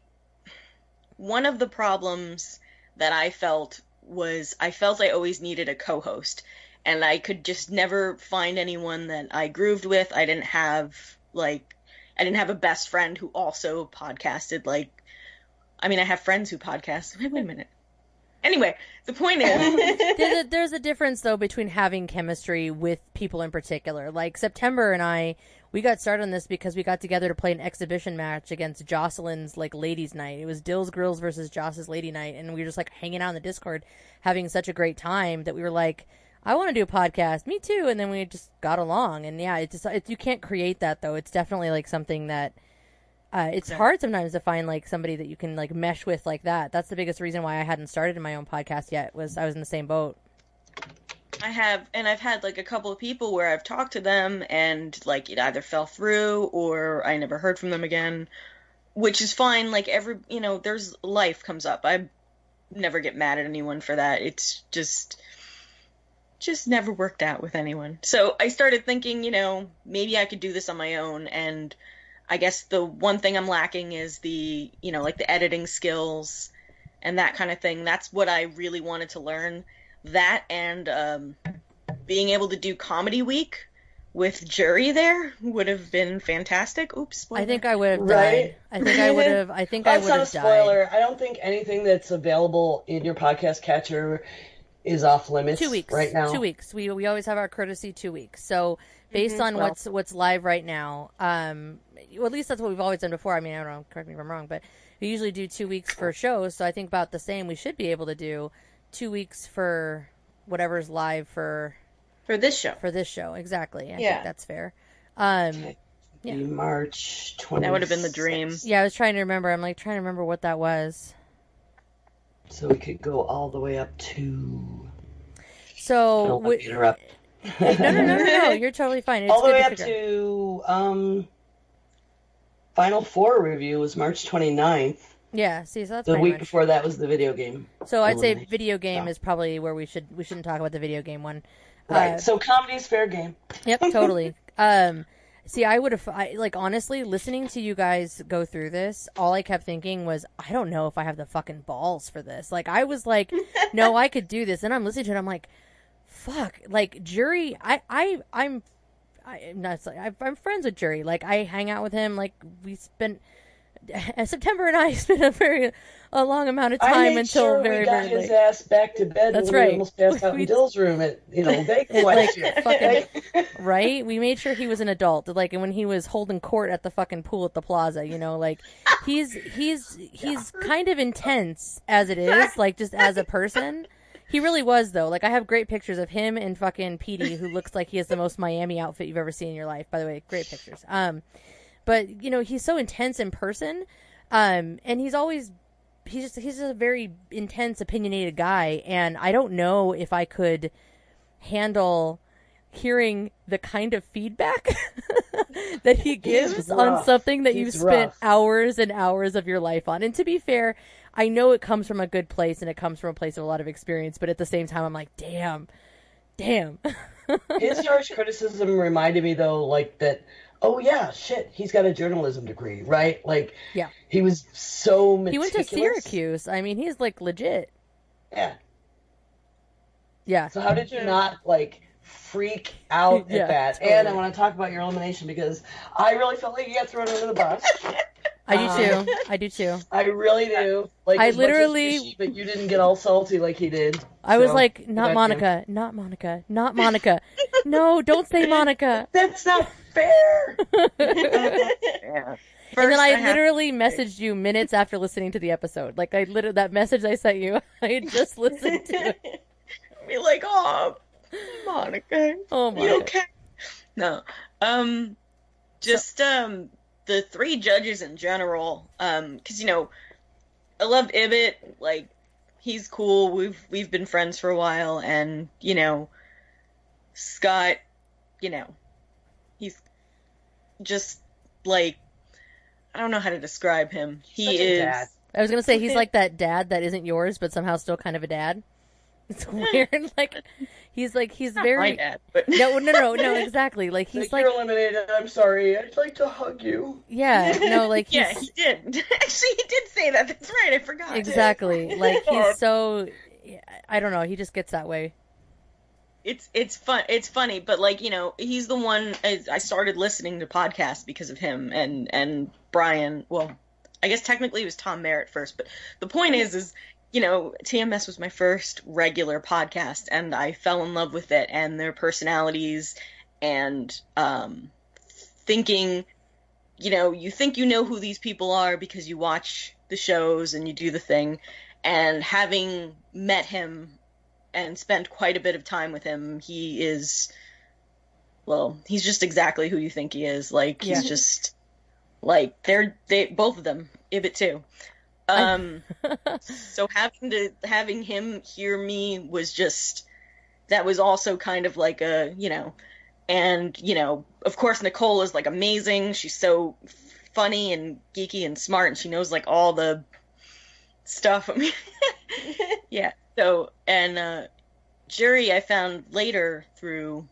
one of the problems that I felt was I felt I always needed a co-host, and I could just never find anyone that I grooved with. I didn't have, like, I didn't have a best friend who also podcasted, like, I mean, I have friends who podcast. Wait, wait a minute. Anyway, the point is... there's, a, there's a difference, though, between having chemistry with people in particular. Like, September and I, we got started on this because we got together to play an exhibition match against Jocelyn's, like, ladies' night. It was Dill's Grills versus Joss's lady night, and we were just, like, hanging out in the Discord, having such a great time that we were like, I want to do a podcast. Me too. And then we just got along. And, yeah, it's just, it, you can't create that, though. It's definitely, like, something that... Uh, it's hard sometimes to find, like, somebody that you can, like, mesh with like that. That's the biggest reason why I hadn't started my own podcast yet, was I was in the same boat. I have, and I've had, like, a couple of people where I've talked to them and, like, it either fell through or I never heard from them again, which is fine. Like, every, you know, there's life comes up. I never get mad at anyone for that. It's just, just never worked out with anyone. So I started thinking, you know, maybe I could do this on my own, and I guess the one thing I'm lacking is the, you know, like the editing skills and that kind of thing. That's what I really wanted to learn. That and um, being able to do Comedy Week with Jury there would have been fantastic. Oops, spoiler. I think I would have Right? died. I think I would have. I think I That's would not a have died. spoiler. I don't think anything that's available in your podcast catcher is off limits Two weeks. right now. Two weeks. We we always have our courtesy two weeks. So based on Well. what's what's live right now, um, well, at least that's what we've always done before. I mean, I don't know. Correct me if I'm wrong, but we usually do two weeks for shows. So I think about the same. We should be able to do two weeks for whatever's live for for this show. for this show. Exactly. I Yeah. think that's fair. Um, The March twentieth. That would have been the dream. yeah, I was trying to remember. I'm like trying to remember what that was. So we could go all the way up to. I So don't want we, to interrupt. no, no, no, no, no. You're totally fine. It's all the good way to up figure. to um. Final Four review was March twenty-ninth. Yeah. See, so that's The pretty week much. before that was the video game. So I'd say elimination. video game So. is probably where we should we shouldn't talk about the video game one. Right. Uh, So comedy's fair game. Yep, totally. um, See, I would have, I, like, honestly, listening to you guys go through this, all I kept thinking was, I don't know if I have the fucking balls for this. Like, I was like, no, I could do this. And I'm listening to it, I'm like, fuck. Like, Jury, I, I, I'm, I, am not, I'm friends with Jury. Like, I hang out with him. Like, we spent, September and I spent a very, a long amount of time I made until sure very, we got very his late. ass back to bed. That's when right. We almost passed out We- in Dill's room at, you know, Vegas It's last like year. fucking right. We made sure he was an adult. Like when he was holding court at the fucking pool at the plaza, you know, like he's he's he's kind of intense as it is, like just as a person. He really was though. Like I have great pictures of him and fucking Petey, who looks like he has the most Miami outfit you've ever seen in your life. By the way, great pictures. Um, but you know he's so intense in person, um, and he's always. He's just he's just a very intense, opinionated guy, and I don't know if I could handle hearing the kind of feedback that he gives on rough. something that He's you've spent rough. hours and hours of your life on. And to be fair, I know it comes from a good place and it comes from a place of a lot of experience, but at the same time, I'm like, damn, damn. His harsh criticism reminded me, though, like that. Oh yeah, shit. He's got a journalism degree, right? Like, Yeah. he was so He meticulous. went to Syracuse. I mean, he's like legit. Yeah. Yeah. So how did you not like freak out Yeah, at that? totally. And I want to talk about your elimination because I really felt like you got thrown under the bus. I do Um, too. I do too. I really do. Like, I as much as literally- fishy, but you didn't get all salty like he did. I was So, like, good not on you. Monica, not Monica, not Monica. No, don't say Monica. That's not fair. Yeah. And then First, I, have- literally messaged you minutes after listening to the episode. Like I literally that message I sent you, I had just listened to it. be like, oh, Monica, Oh my you god. okay? No, um, just um, the three judges in general, um, because you know, I love Ibbot. Like, he's cool. We've we've been friends for a while, and you know, Scott, you know, he's just like, I don't know how to describe him. He Such a is. dad. I was gonna say he's like that dad that isn't yours, but somehow still kind of a dad. It's weird. Like he's like he's Not very my dad, but no no no no exactly. Like he's Like, like you're eliminated. I'm sorry. I'd like to hug you. yeah no like he's, yeah, he did. Actually, he did say that. That's right. I forgot. exactly like he's so I don't know. He just gets that way. It's it's fun. It's funny, but like you know, he's the one. I started listening to podcasts because of him and and Brian. Well, I guess technically it was Tom Merritt first, but the point is, is you know, T M S was my first regular podcast, and I fell in love with it and their personalities and um, thinking. You know, you think you know who these people are because you watch the shows and you do the thing, and having met him and spent quite a bit of time with him, he is, well, he's just exactly who you think he is. Like, Yeah. he's just, like, they're, they, both of them, Ibbot too. Um, so having to, having him hear me was just, that was also kind of like a, you know, and, you know, of course, Nicole is, like, amazing. She's so funny and geeky and smart, and she knows, like, all the stuff. I mean, yeah. So, and uh, Jury I found later through,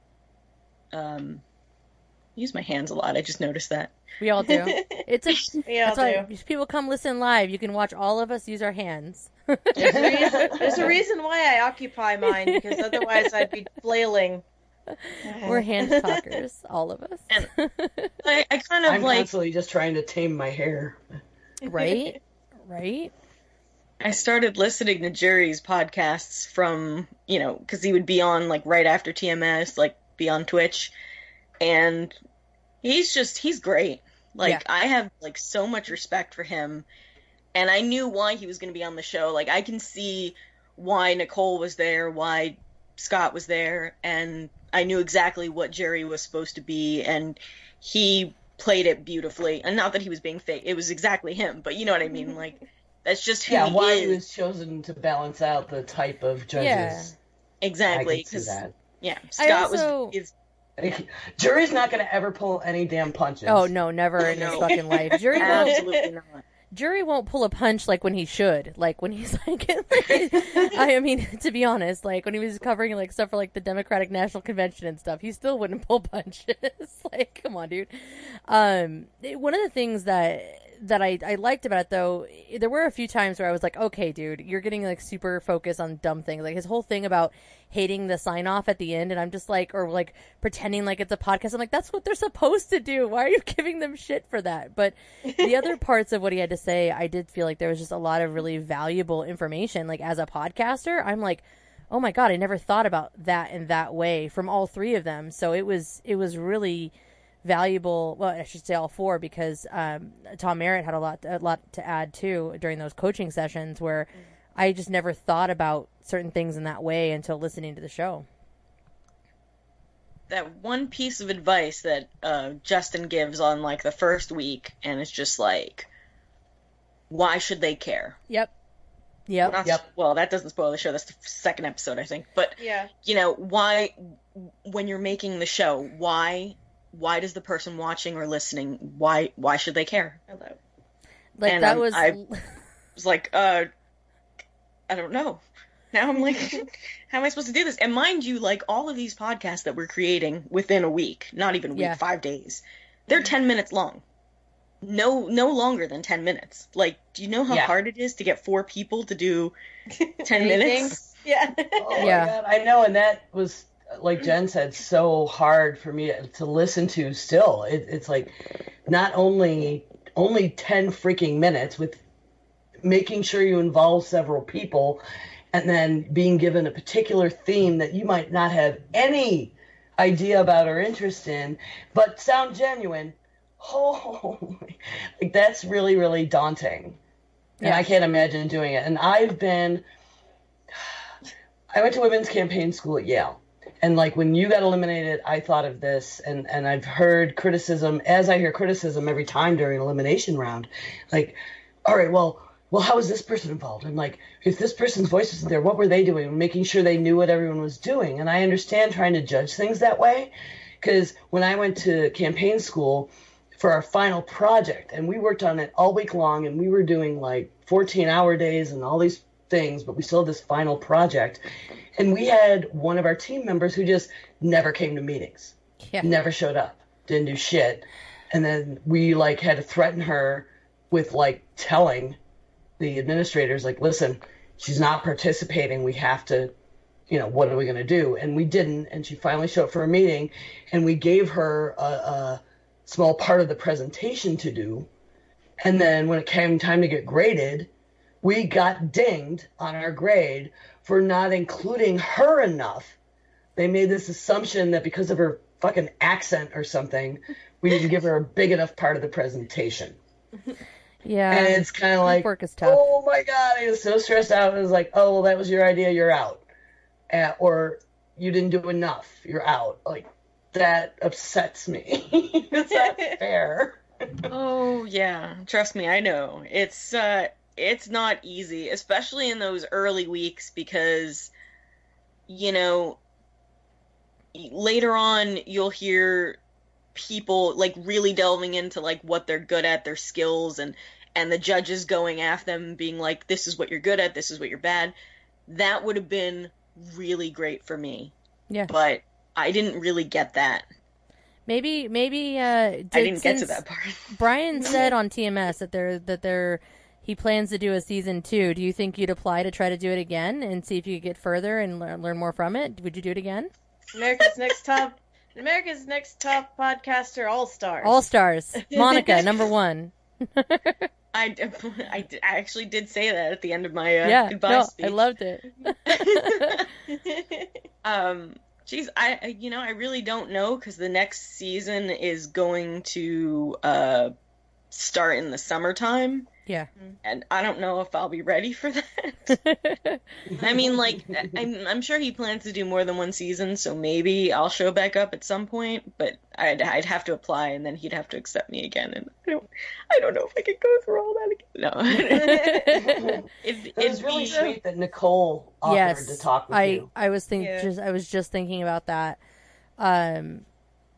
um, I use my hands a lot. I just noticed that. We all do. It's a We all that's why do. if people come listen live. You can watch all of us use our hands. There's a, reason, there's a reason why I occupy mine, because otherwise I'd be flailing. We're hand talkers, all of us. I, I kind of I'm like, constantly just trying to tame my hair. Right? Right? I started listening to Jury's podcasts from, you know, because he would be on, like, right after T M S, like, be on Twitch. And he's just, he's great. Like, Yeah. I have, like, so much respect for him. And I knew why he was going to be on the show. Like, I can see why Nicole was there, why Scott was there, and I knew exactly what Jerry was supposed to be, and he played it beautifully. And not that he was being fake. It was exactly him, but you know what I mean? Like, that's just who Yeah, he why is. he was chosen to balance out the type of judges. Yeah. Exactly. I can see 'cause- that. Yeah, I Scott also- was is Jury's not going to ever pull any damn punches. Oh no, never in his No. fucking life. Jury will absolutely not. Jury won't pull a punch like when he should. Like when he's like, like I mean, to be honest, like when he was covering like stuff for like the Democratic National Convention and stuff, he still wouldn't pull punches. Like, come on, dude. Um, one of the things that that I, I liked about it though, there were a few times where I was like, okay, dude, you're getting like super focused on dumb things. Like his whole thing about hating the sign off at the end, and I'm just like, or like pretending like it's a podcast. I'm like, that's what they're supposed to do. Why are you giving them shit for that? But the other parts of what he had to say, I did feel like there was just a lot of really valuable information. Like as a podcaster, I'm like, oh my God, I never thought about that in that way from all three of them. So it was, it was really valuable. Well, I should say all four, because um, Tom Merritt had a lot, a lot to add too during those coaching sessions where I just never thought about certain things in that way until listening to the show. That one piece of advice that uh, Justin gives on like the first week, and it's just like, why should they care? Yep. Yep. Not, Yep. Well, that doesn't spoil the show. That's the second episode, I think. But Yeah. you know, why, when you're making the show, why, why does the person watching or listening, why, why should they care? Hello. Like And, that um, was. I was like, uh, I don't know. Now I'm like, how am I supposed to do this? And mind you, like all of these podcasts that we're creating within a week, not even a week, Yeah. five days, they're ten minutes long. No, no longer than ten minutes. Like, do you know how Yeah. hard it is to get four people to do ten Anything? minutes? Yeah. Oh Yeah. my God, I know, and that was, like Jen said, so hard for me to listen to still. It, it's like not only only ten freaking minutes with making sure you involve several people and then being given a particular theme that you might not have any idea about or interest in, but sound genuine. Oh, like that's really, really daunting. And Yeah. I can't imagine doing it. And I've been, I went to women's campaign school at Yale. And like when you got eliminated, I thought of this, and, and I've heard criticism, as I hear criticism every time during an elimination round, like, all right, well, well, how is this person involved? And like, if this person's voice isn't there, what were they doing? Making sure they knew what everyone was doing. And I understand trying to judge things that way, because when I went to campaign school for our final project, and we worked on it all week long, and we were doing like fourteen hour days and all these things, but we still had this final project. And we had one of our team members who just never came to meetings, Yeah. never showed up, didn't do shit. And then we like had to threaten her with like telling the administrators, like, listen, she's not participating. We have to, you know, what are we going to do? And we didn't. And she finally showed up for a meeting, and we gave her a, a small part of the presentation to do. And then when it came time to get graded, we got dinged on our grade for not including her enough. They made this assumption that because of her fucking accent or something, we didn't give her a big enough part of the presentation. Yeah. And it's kind of like, work is tough. oh my God, I was so stressed out. It was like, oh, well, that was your idea, you're out. Uh, or you didn't do enough, you're out. Like, that upsets me. It's not fair. Oh yeah, trust me, I know. It's uh it's not easy, especially in those early weeks, because you know, later on you'll hear people like really delving into like what they're good at, their skills, and and the judges going after them being like, this is what you're good at, this is what you're bad. That would have been really great for me. Yeah. But I didn't really get that. Maybe, maybe, uh, did, I didn't get to since that part. Brian said on T M S that they're, that they're, he plans to do a season two. Do you think you'd apply to try to do it again and see if you could get further and learn, learn more from it? Would you do it again? America's Next Top, America's Next Top Podcaster All Stars. All stars. Monica, number one. I, I, I actually did say that at the end of my uh, Yeah, goodbye no, speech. I loved it. um, geez, I, I you know I really don't know, because the next season is going to uh start in the summertime, Yeah. and I don't know if I'll be ready for that. I mean, like, I'm I'm sure he plans to do more than one season, so maybe I'll show back up at some point. But I'd I'd have to apply, and then he'd have to accept me again, and I don't I don't know if I could go through all that again. No. it, It was it'd really be- sweet that Nicole offered Yes. to talk with I, you. I was think Yeah. just, I was just thinking about that. Um,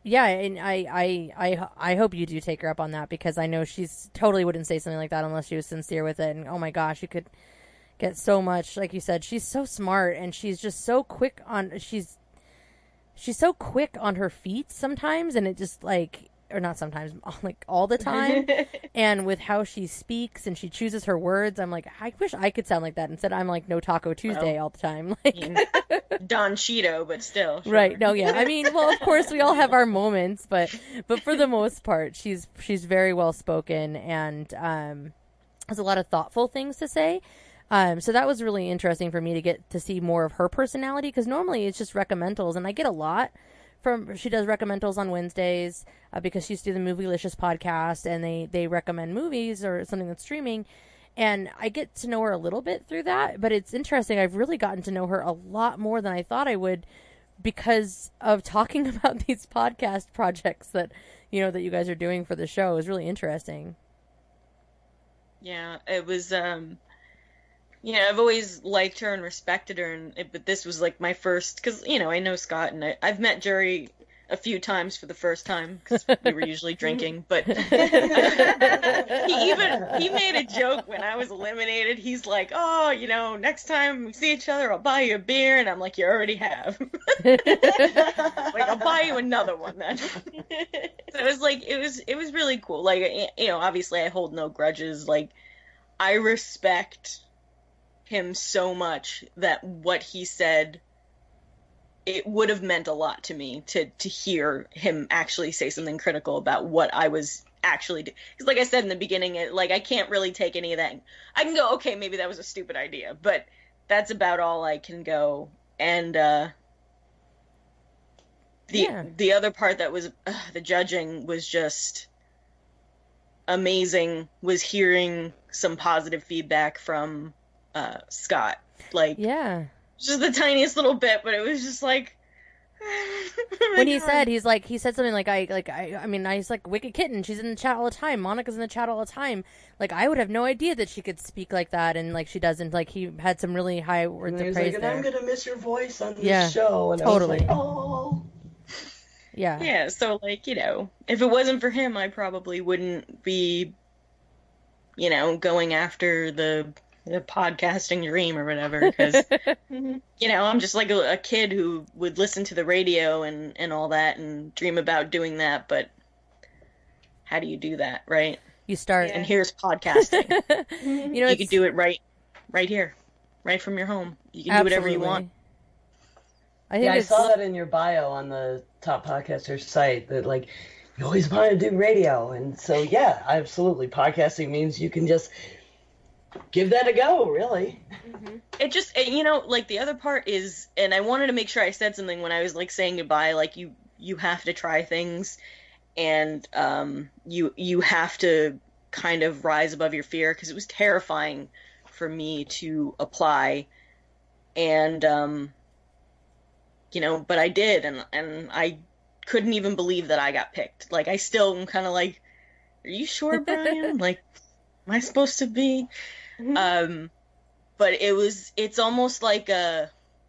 Yeah, and I, I, I, I hope you do take her up on that, because I know she's totally wouldn't say something like that unless she was sincere with it. And oh my gosh, you could get so much, like you said, she's so smart, and she's just so quick on, she's, she's so quick on her feet sometimes, and it just like, or not sometimes, like all the time. And with how she speaks and she chooses her words, I'm like, I wish I could sound like that. Instead, I'm like, no Taco Tuesday well, all the time. Like Don Cheeto, but still. Sure. Right. No, yeah. I mean, well, of course we all have our moments, but, but for the most part, she's, she's very well spoken, and, um, has a lot of thoughtful things to say. Um, so that was really interesting for me to get to see more of her personality, because normally it's just recommendals, and I get a lot from, she does recommendals on Wednesdays, uh, because she used to do the Movielicious podcast, and they, they recommend movies or something that's streaming, and I get to know her a little bit through that, but it's interesting. I've really gotten to know her a lot more than I thought I would, because of talking about these podcast projects that, you know, that you guys are doing for the show. Is really interesting. Yeah, it was, um, you know, I've always liked her and respected her, and it, but this was like my first, because, you know, I know Scott, and I, I've met Jerry a few times for the first time, because we were usually drinking, but he even, he made a joke when I was eliminated. He's like, oh, you know, next time we see each other, I'll buy you a beer, and I'm like, you already have. Like, I'll buy you another one then. So it was like, it was, it was really cool. Like, you know, obviously I hold no grudges. Like, I respect him so much that what he said, it would have meant a lot to me to to hear him actually say something critical about what I was actually doing. Because like I said in the beginning, it, like I can't really take any of that. I can go, okay, maybe that was a stupid idea, but that's about all I can go. And uh, the Yeah. the other part that was uh, the judging was just amazing. Was hearing some positive feedback from uh, Scott, like Yeah. just the tiniest little bit, but it was just like oh When he God. said, he's like, he said something like, I, like, I, I mean, I was like, Wicked Kitten, she's in the chat all the time. Monica's in the chat all the time. Like, I would have no idea that she could speak like that, and like she doesn't. Like, he had some really high words And of he was praise like, there. and I'm gonna miss your voice on this Yeah, show. And totally. I was like, oh. Yeah. Yeah, so like, you know, if it wasn't for him, I probably wouldn't be, you know, going after the the podcasting dream or whatever, because you know, I'm just like a, a kid who would listen to the radio and and all that and dream about doing that, but how do you do that, right? You start. And here's podcasting. You know, You it's, can do it right right here, right from your home. You can do whatever you absolutely. want. I think Yeah, I it's, saw that in your bio on the Top Podcaster site, that like you always want to do radio, and so yeah, absolutely. Podcasting means you can just give that a go, really. It just, it, you know, like the other part is, and I wanted to make sure I said something when I was like saying goodbye, like you, you have to try things, and um, you, you have to kind of rise above your fear, because it was terrifying for me to apply, and um, you know, but I did, and and I couldn't even believe that I got picked. Like, I still am kind of like, are you sure, Brian? Like, am I supposed to be? Um, but it was, it's almost like a,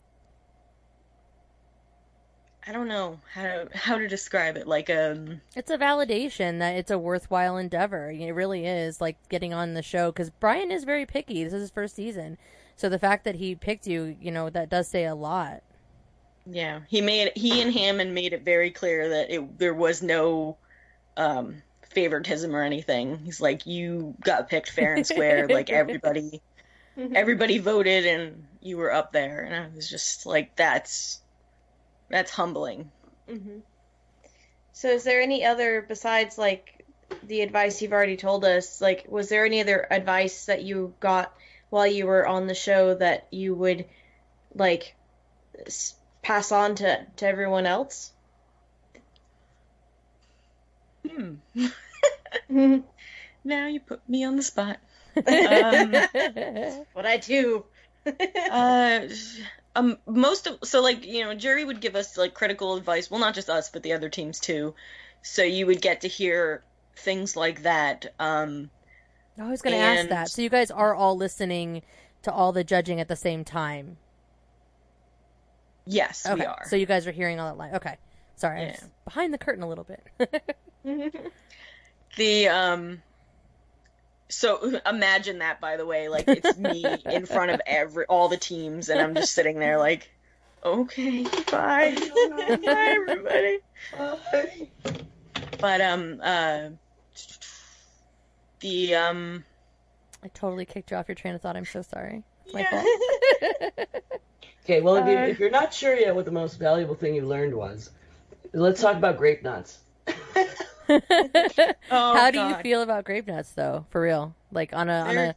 I don't know how to, how to describe it. Like, um, it's a validation that it's a worthwhile endeavor. It really is, like getting on the show, because Brian is very picky. This is his first season, so the fact that he picked you, you know, that does say a lot. yeah, he made, he and Hammond made it very clear that it, there was no, um, favoritism or anything. He's like, you got picked fair and square. Like, everybody, everybody voted, and you were up there. And I was just like, that's, that's humbling. Mm-hmm. So is there any other, besides like the advice you've already told us, like was there any other advice that you got while you were on the show that you would like s- pass on to, to everyone else? Hmm. Now you put me on the spot. Um, What I do. uh, um, most of, so like, you know, Jerry would give us like critical advice. Well, not just us, but the other teams too. So you would get to hear things like that. Um, I was going to ask And- that. So you guys are all listening to all the judging at the same time. yes, Okay. we are. So you guys are hearing all that live. Okay. Sorry, Yeah. I was behind the curtain a little bit. The um so imagine that, by the way, like it's me in front of every all the teams and I'm just sitting there like, okay, bye. Bye everybody. Bye. But um uh the um I totally kicked you off your train of thought. I'm so sorry. It's my Yeah. fault. Okay, well, if, you, Uh, if you're not sure yet what the most valuable thing you learned was, let's talk about grape nuts. oh, How do you God. feel about grape nuts, though? For real, like on a on a.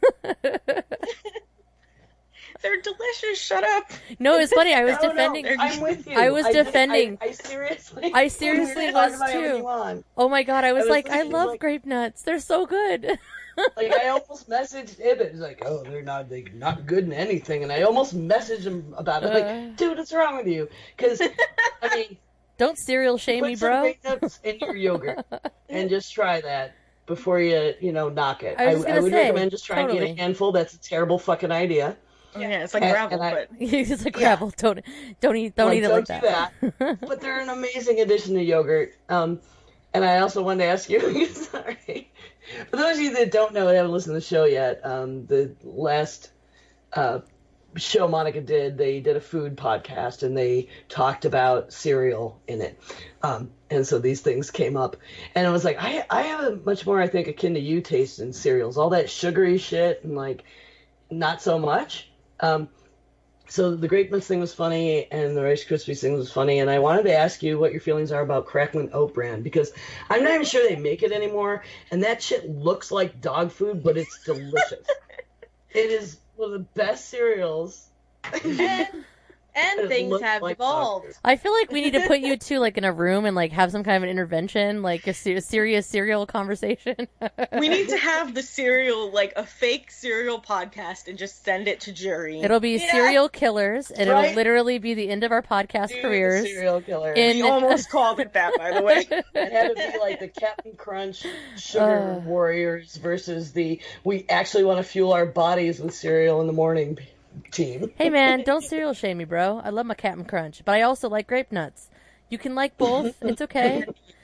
They're delicious. Shut up. No, it's funny. I was No, no, defending. I'm with you. I was I- defending- I, I seriously. I seriously you talk was about it when too. you want. Oh my god! I was, was like, I thinking, love like- grape nuts. They're so good. Like I almost messaged Ibbot. He's like, "Oh, they're not they not good in anything," and I almost messaged him about it. Uh. Like, dude, what's wrong with you? Because I mean, Don't cereal shame put me, some bro. grape nuts in your yogurt and just try that before you you know knock it. I was just I, gonna would say, recommend just trying to totally. eat a handful. That's a terrible fucking idea. Oh, yeah, it's like And- gravel, and I- but It's like Yeah. gravel. Don't don't eat don't Like, eat it don't like do that. But they're an amazing addition to yogurt. Um, and I also wanted to ask you, sorry, for those of you that don't know and haven't listened to the show yet, um, the last uh, show Monica did, they did a food podcast and they talked about cereal in it. Um, and so these things came up. And I was like, I, I have a much more, I think, akin to you taste in cereals. All that sugary shit and, like, not so much. Um, So the Grape Nuts thing was funny, and the Rice Krispies thing was funny, and I wanted to ask you what your feelings are about Cracklin' Oat Bran, because I'm not even sure they make it anymore, and that shit looks like dog food, but it's delicious. It is one of the best cereals. And, and It things looks have like dog evolved. food. I feel like we need to put you two like in a room and like have some kind of an intervention, like a ser- serious cereal conversation. we need to have the cereal, like a fake cereal podcast, and just send it to jury. It'll be Yeah. serial killers, and Right. it'll literally be the end of our podcast Dude, careers. Serial killer. In- We almost called it that, by the way. It had to be like the Captain Crunch Sugar Uh. Warriors versus the we actually want to fuel our bodies with cereal in the morning team. Hey man, don't cereal shame me, bro. I love my Captain Crunch, but I also like grape nuts. You can like both. It's okay.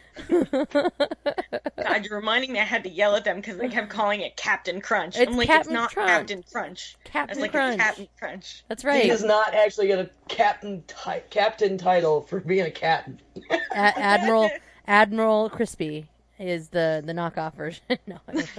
God, you're reminding me I had to yell at them because they kept calling it Captain Crunch. It's I'm like, Captain it's not Crunch. Captain Crunch. Captain It's like Crunch. a Captain Crunch. That's He right. does not actually get a captain ti- captain title for being a captain. A- Admiral Admiral Crispy is the the knockoff version. No.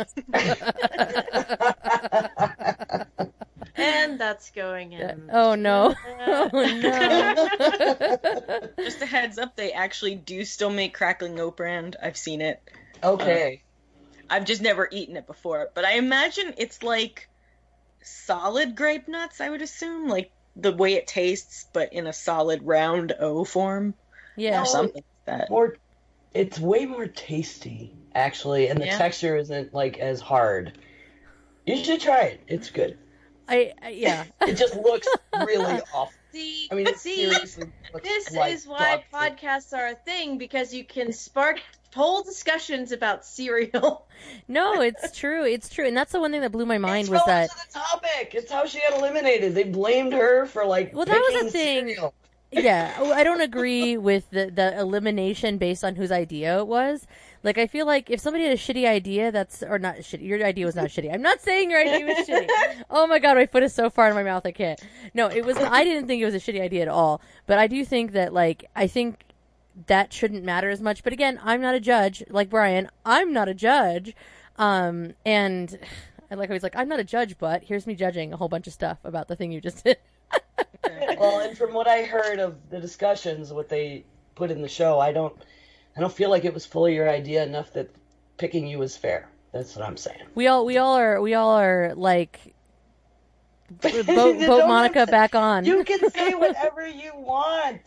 And that's going in. Oh no. Oh no. Just a heads up, they actually do still make Crackling Oat Bran. I've seen it. Okay. I've just never eaten it before. But I imagine it's like solid grape nuts, I would assume. Like the way it tastes, but in a solid round O form. Yeah. Or something like that. more it's way more tasty actually, and the Yeah. texture isn't like as hard. You should try it. It's good. I, I yeah. It just looks really awful. See, I mean, it see, seriously looks this like is why dog food. podcasts are a thing, because you can spark whole discussions about cereal. No, it's true. It's true. And that's the one thing that blew my mind It's was relevant that to the topic. It's how she got eliminated. They blamed her for like Well, that was picking the thing. cereal. yeah, I don't agree with the, the elimination based on whose idea it was. Like, I feel like if somebody had a shitty idea, that's, or not shitty, your idea was not shitty. I'm not saying your idea was shitty. Oh my god, my foot is so far in my mouth, I can't. No, it was, I didn't think it was a shitty idea at all. But I do think that, like, I think that shouldn't matter as much. But again, I'm not a judge, like Brian. I'm not a judge. Um, and I like how he's like, I'm not a judge, but here's me judging a whole bunch of stuff about the thing you just did. Well, and from what I heard of the discussions, what they put in the show, I don't, I don't feel like it was fully your idea enough that picking you was fair. That's what I'm saying. We all, we all are, we all are like, vote, Don't vote Monica have to- back on. You can say whatever you want.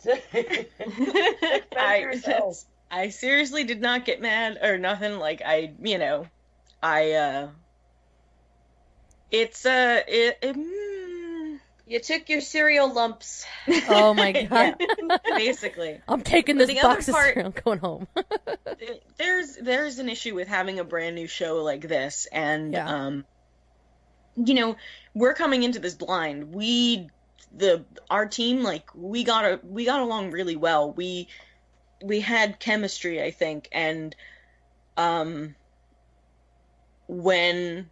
I, yourself. I seriously did not get mad or nothing. Like, I, you know, I, uh, it's, uh, it, it mm, You took your cereal lumps. Oh my god. yeah, basically. I'm taking But this the other box of part- cereal. I'm going home. there's there's an issue with having a brand new show like this, and Yeah. um you know, we're coming into this blind. We the our team, like, we got a, we got along really well. We we had chemistry, I think, and um, when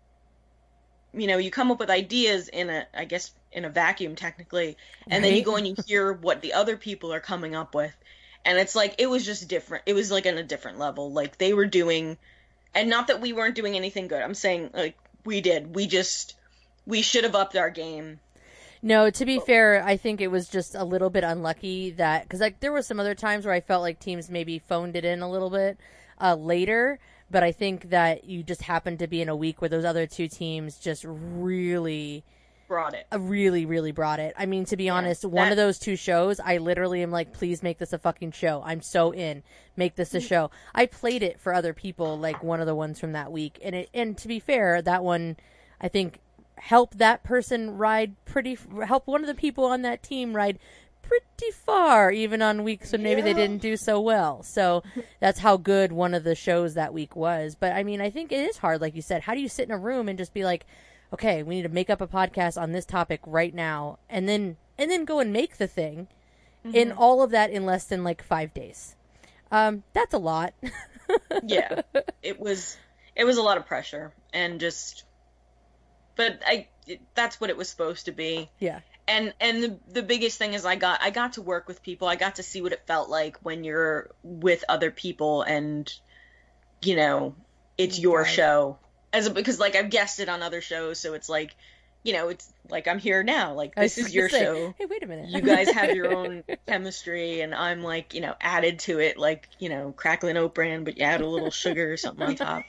you know you come up with ideas in a, I guess, in a vacuum technically, and then you Right. go and you hear what the other people are coming up with, and it's like it was just different. It was like on a different level. Like they were doing, and not that we weren't doing anything good. I'm saying like we did. We just we should have upped our game. No, to be fair, I think it was just a little bit unlucky that because like there were some other times where I felt like teams maybe phoned it in a little bit uh, later, but I think that you just happened to be in a week where those other two teams just really, Brought it. uh, really, really brought it. I mean, to be honest, one that- of those two shows, I literally am like, please make this a fucking show. I'm so in. Make this a show. I played it for other people, like one of the ones from that week, and it. And to be fair, that one, I think. Help that person ride pretty, help one of the people on that team ride pretty far, even on weeks when maybe they Yeah. didn't do so well. So that's how good one of the shows that week was. But I mean, I think it is hard, like you said. How do you sit in a room and just be like, okay, we need to make up a podcast on this topic right now, and then and then go and make the thing, in all of that in less than like five days. Um, that's a lot. Yeah, it was it was a lot of pressure and just, but I it, that's what it was supposed to be. Yeah. And and the the biggest thing is I got I got to work with people. I got to see what it felt like when you're with other people and you know it's your Right. show as a, because like I've guested on other shows, so it's like you know it's like I'm here now. Like I was this is gonna your say, show. Hey, wait a minute. You guys have your own chemistry, and I'm like, you know, added to it, like, you know, crackling oat bran, but you add a little sugar or something on top.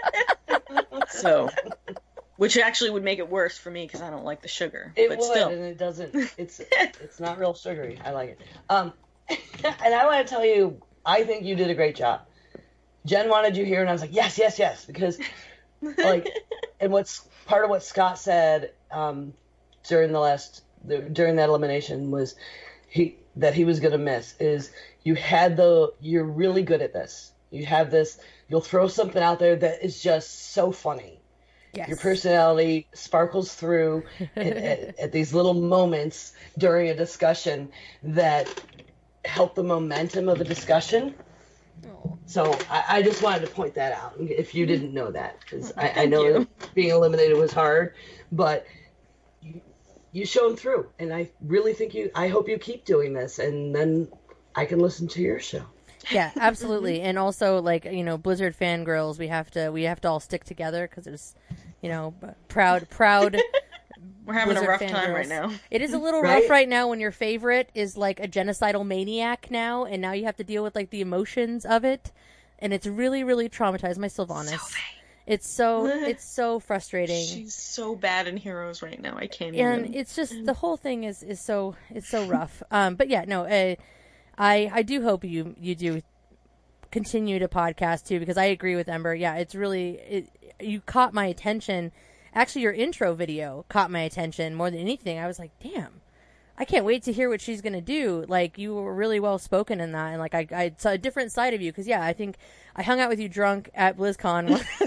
So, which actually would make it worse for me because I don't like the sugar. It but would, still, and it doesn't. It's it's not real sugary. I like it. Um, and I want to tell you, I think you did a great job. Jen wanted you here, and I was like, yes, yes, yes, because like, and what's part of what Scott said um, during the last the, during that elimination was he that he was gonna miss is you had the you're really good at this. You have this. You'll throw something out there that is just so funny. Yes. Your personality sparkles through at, at, at these little moments during a discussion that help the momentum of a discussion. Oh. So I, I just wanted to point that out if you didn't know that, because I, I Thank know you. that being eliminated was hard, but you, you shone through, and I really think you. I hope you keep doing this, and then I can listen to your show. Yeah, absolutely. And also, like, you know, Blizzard fangirls, we have to we have to all stick together because there's, you know, proud proud. we're having Blizzard a rough fangirls. time right now. It is a little Right? rough right now when your favorite is like a genocidal maniac now, and now you have to deal with like the emotions of it, and it's really really traumatized. My Sylvanas. It's so it's so frustrating. She's so bad in Heroes right now. I can't and even. it's just the whole thing is, is so it's so rough. Um, but yeah, no, uh, I I do hope you you do continue to podcast too, because I agree with Ember. Yeah, it's really it, you caught my attention. Actually, your intro video caught my attention more than anything. I was like, damn, I can't wait to hear what she's gonna do. Like, you were really well spoken in that, and like I I saw a different side of you because yeah, I think I hung out with you drunk at BlizzCon.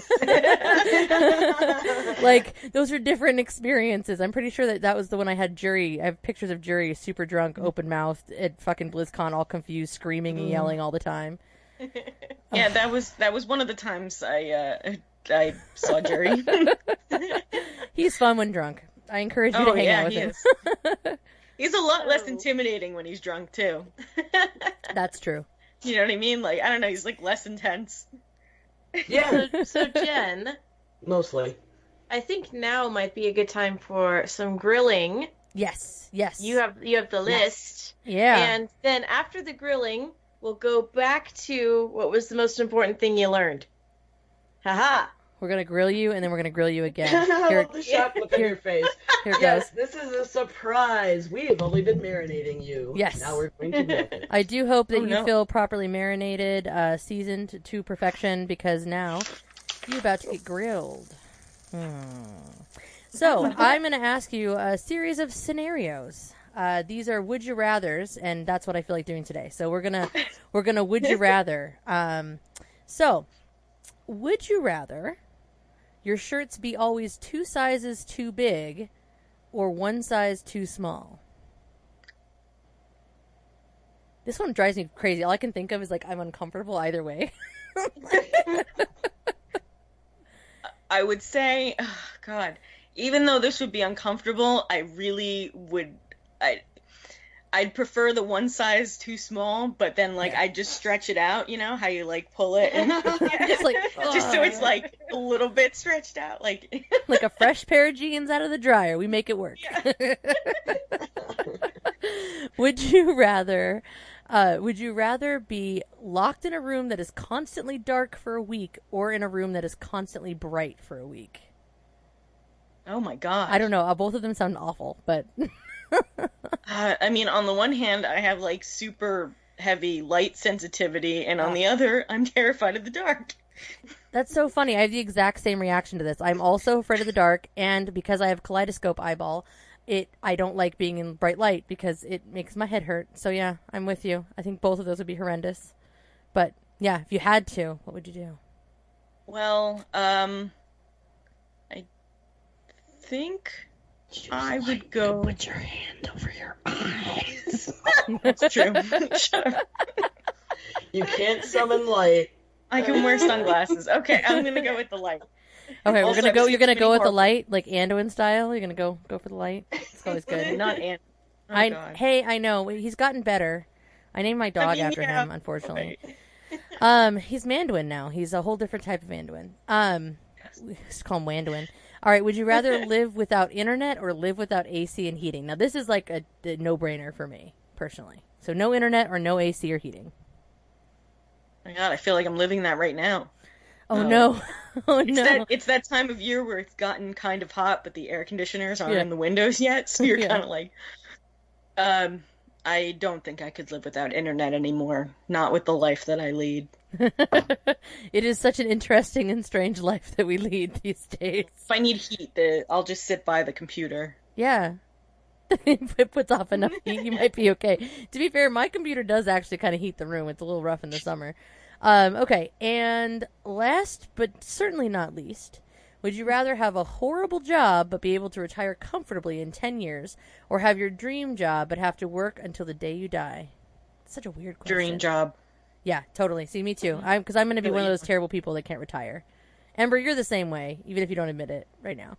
Like, those are different experiences. I'm pretty sure that that was the one I had Jury. I have pictures of Jury super drunk, open mouthed at fucking BlizzCon, all confused, screaming and yelling all the time. Yeah, that was that was one of the times I uh, I saw Jerry. He's fun when drunk. I encourage you Oh to hang yeah, out with he him. is. He's a lot less Oh. intimidating when he's drunk too. That's true. You know what I mean? Like I don't know, he's like less intense. Yeah, So, so Jen, mostly. I think now might be a good time for some grilling. Yes, yes. You have you have the list, yeah. and then after the grilling, we'll go back to what was the most important thing you learned. Haha. We're gonna grill you, and then we're gonna grill you again. I Here, love the shocked look on your face. here Yes, goes. this is a surprise. We have only been marinating you. Yes. Now we're going to milk it. I do hope that Oh, you no. feel properly marinated, uh, seasoned to perfection, because now you're about to get grilled. Hmm. So I'm going to ask you a series of scenarios. Uh, these are would you rather's, and that's what I feel like doing today. So we're gonna we're gonna would you rather. Um, so would you rather your shirts be always two sizes too big, or one size too small? This one drives me crazy. All I can think of is like I'm uncomfortable either way. I would say, oh, God, even though this would be uncomfortable, I really would. I. I'd prefer the one size too small, but then like Yeah. I just stretch it out, you know, how you like pull it and It's like, just so it's uh, like a little bit stretched out, like like a fresh pair of jeans out of the dryer. We make it work. Would you rather uh, would you rather be locked in a room that is constantly dark for a week or in a room that is constantly bright for a week? oh my God. I don't know. Uh, both of them sound awful, but Uh, I mean, on the one hand, I have like super heavy light sensitivity, and on the other, I'm terrified of the dark. that's so funny. I have the exact same reaction to this. I'm also afraid of the dark, and because I have kaleidoscope eyeball, it I don't like being in bright light because it makes my head hurt. So yeah, I'm with you. I think both of those would be horrendous. But yeah, if you had to, what would you do? Well, um, I think I would go. Put your hand over your eyes. That's true. Shut up. You can't summon light. I can wear sunglasses. Okay, I'm gonna go with the light. Okay, Also, we're gonna go. it's You're gonna pretty go with the horrible. light, like Anduin style. You're gonna go go for the light. It's always good. Not Anne. Oh, I God. hey, I know he's gotten better. I named my dog I mean, after yeah, him. Unfortunately, right. um, he's Manduin now. He's a whole different type of Anduin. Um, we just call him Wanduin. All right. Would you rather live without internet or live without A C and heating? Now, this is like a, a no-brainer for me personally. So, no internet or no A C or heating. Oh my God, I feel like I'm living that right now. Oh Oh. no! Oh It's no! that it's that time of year where it's gotten kind of hot, but the air conditioners aren't Yeah. in the windows yet, so you're Yeah. kind of like, um, I don't think I could live without internet anymore. Not with the life that I lead. It is such an interesting and strange life that we lead these days. If I need heat, the, I'll just sit by the computer. Yeah. If it puts off enough heat, you might be okay. To be fair, my computer does actually kind of heat the room. It's a little rough in the summer. Um, okay, and last but certainly not least, would you rather have a horrible job but be able to retire comfortably in ten years, or have your dream job but have to work until the day you die? It's such a weird question. Dream job. Yeah, totally. See, me too. I'm because I'm going to be Really? one of those terrible people that can't retire. Ember, you're the same way, even if you don't admit it right now.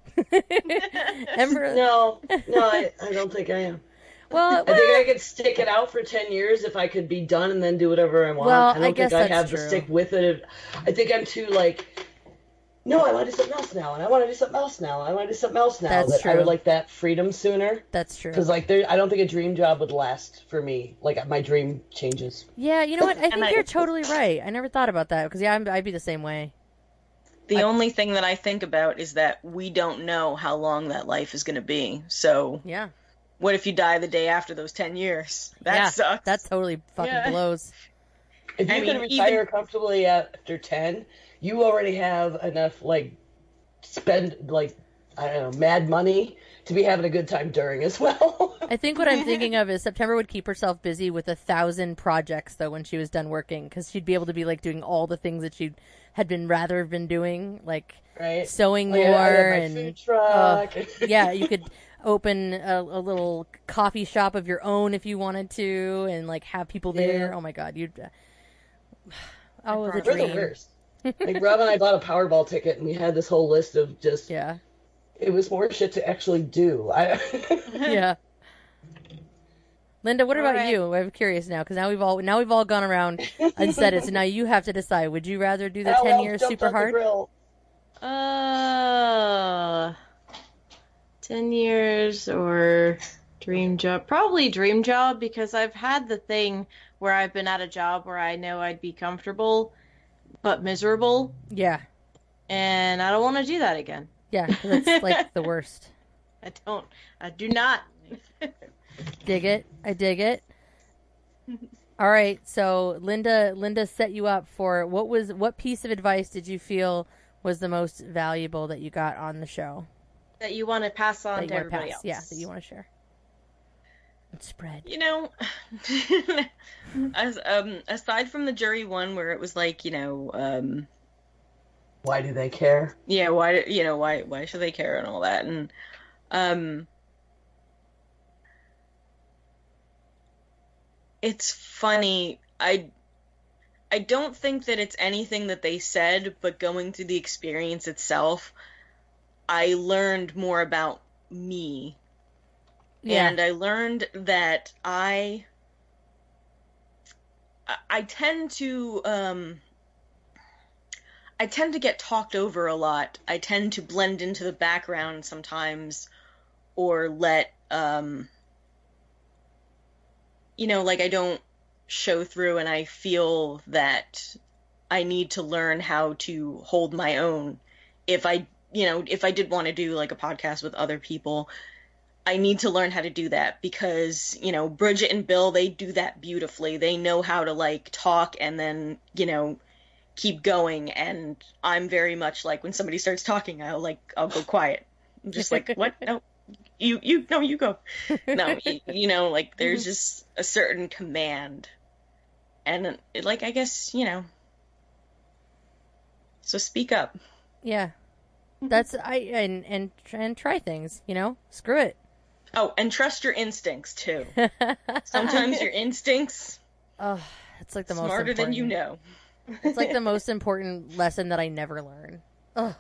Ember, No, no, I, I don't think I am. well, I think I could stick it out for ten years if I could be done and then do whatever I want. Well, I don't I think guess I that's have true. to stick with it. I think I'm too, like, no, I want to do something else now, and I want to do something else now, and I want to do something else now. That's that I true. would like that freedom sooner. that's true. Because, like, there, I don't think a dream job would last for me. Like, my dream changes. Yeah, you know what? I think I- you're totally right. I never thought about that because yeah, I'm, I'd be the same way. The only thing that I think about is that we don't know how long that life is going to be. So, Yeah, what if you die the day after those ten years? That yeah, sucks. that totally fucking Yeah. blows. If you I can mean, retire even- comfortably after ten, you already have enough, like, spend, like, I don't know, mad money to be having a good time during as well. I think what I'm thinking of is September would keep herself busy with a thousand projects though when she was done working because she'd be able to be like doing all the things that she had been rather have been doing, like Right? sewing Oh, more yeah, I have my and food truck. yeah, you could open a, a little coffee shop of your own if you wanted to, and like have people there. Yeah. Oh my god, you'd. Oh, the We're the dream. worst. Like, Rob and I bought a Powerball ticket, and we had this whole list of just, Yeah, it was more shit to actually do. I, yeah. Linda, what about right. you? I'm curious now because now we've all now we've all gone around and said it. So now you have to decide. Would you rather do the Al ten Elf years jumped super on the hard? grill. Uh, ten years or dream job? Probably dream job because I've had the thing where I've been at a job where I know I'd be comfortable but miserable, Yeah, and I don't want to do that again. yeah. 'Cause that's like the worst. I don't. I do not. Dig it. I dig it. All right. So Linda, Linda set you up for what was what piece of advice did you feel was the most valuable that you got on the show? That you want to pass on That to you want to everybody pass? else. Yeah, that you want to share. And spread. You know, as um aside from the jury one where it was like, you know, um Why do they care? yeah, why you know, why why should they care and all that, and um it's funny. I I don't think that it's anything that they said, but going through the experience itself, I learned more about me. Yeah. And I learned that I I tend to um I tend to get talked over a lot. I tend to blend into the background sometimes, or let um you know, like I don't show through, and I feel that I need to learn how to hold my own. If I, you know, if I did want to do like a podcast with other people, I need to learn how to do that because, you know, Bridget and Bill, they do that beautifully. They know how to like talk and then, you know, keep going. And I'm very much like when somebody starts talking, I'll like, I'll go quiet. I'm just like, what? No, you, you, no, you go. No, you, you know, like there's just a certain command. And it, like, I guess, you know, so speak up. Yeah. That's, I, and, and, and try things, you know, screw it. Oh, and trust your instincts too. Sometimes your instincts, oh, it's like the most smarter important. than you know. It's like the most important lesson that I never learn. Oh.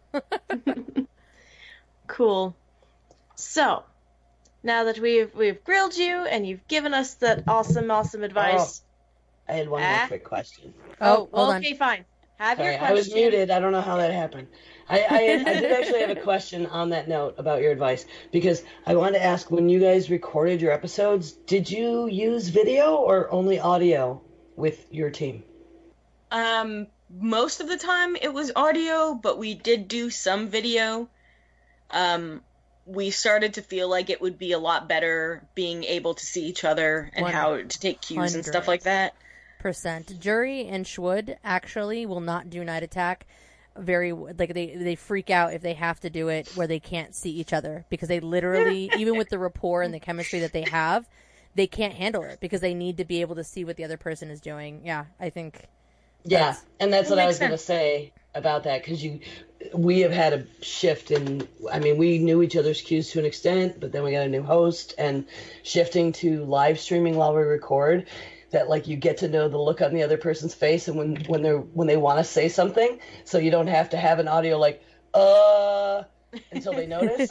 Cool. So, now that we've we've grilled you and you've given us that awesome, awesome advice. Oh, I had one Ah. more quick question. Oh, well, hold okay, on. fine. Have Sorry, your I question. was muted. I don't know how that happened. I, I, I did actually have a question on that note about your advice, because I wanted to ask, when you guys recorded your episodes, did you use video or only audio with your team? Um, most of the time it was audio, but we did do some video. Um, we started to feel like it would be a lot better being able to see each other and how to take cues and stuff like that. Percent. Jury and Schwood actually will not do Night Attack. Very like they they freak out if they have to do it where they can't see each other, because they literally, even with the rapport and the chemistry that they have, they can't handle it because they need to be able to see what the other person is doing. Yeah, I think. Yeah, That's- and that's That what I makes was going to sense. say about that, because you, we have had a shift in, I mean, we knew each other's cues to an extent, but then we got a new host, and shifting to live streaming while we record, that like you get to know the look on the other person's face, and when when they're when they want to say something, so you don't have to have an audio like uh until they notice.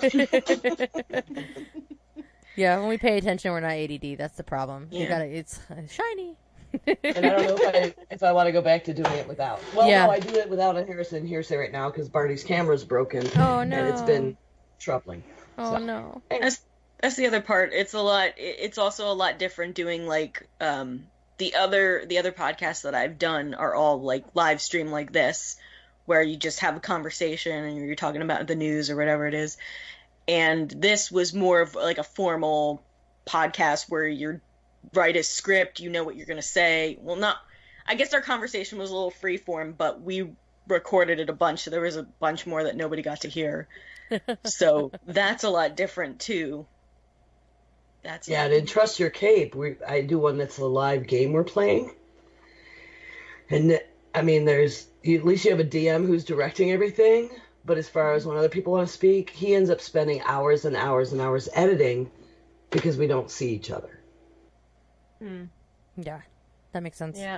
Yeah, when we pay attention, we're not A D D. That's the problem. You Yeah. gotta. It's uh, shiny. And I don't know if I if I want to go back to doing it without. Well, Yeah. no, I do it without a Harrison hearsay right now because Barney's camera's broken. Oh, And it's no. been troubling. Oh So, no. That's that's the other part. It's a lot. it- It's also a lot different doing like um the other the other podcasts that I've done are all like live stream like this, where you just have a conversation and you're talking about the news or whatever it is. And this was more of like a formal podcast where you write a script, you know what you're going to say. Well, not, I guess our conversation was a little free form, but we recorded it a bunch, so there was a bunch more that nobody got to hear. So that's a lot different too. That's Yeah, and in Trust Your Cape, we, I do one that's a live game we're playing. And, I mean, there's, at least you have a D M who's directing everything, but as far as when other people want to speak, he ends up spending hours and hours and hours editing because we don't see each other. Hmm. Yeah, that makes sense. Yeah.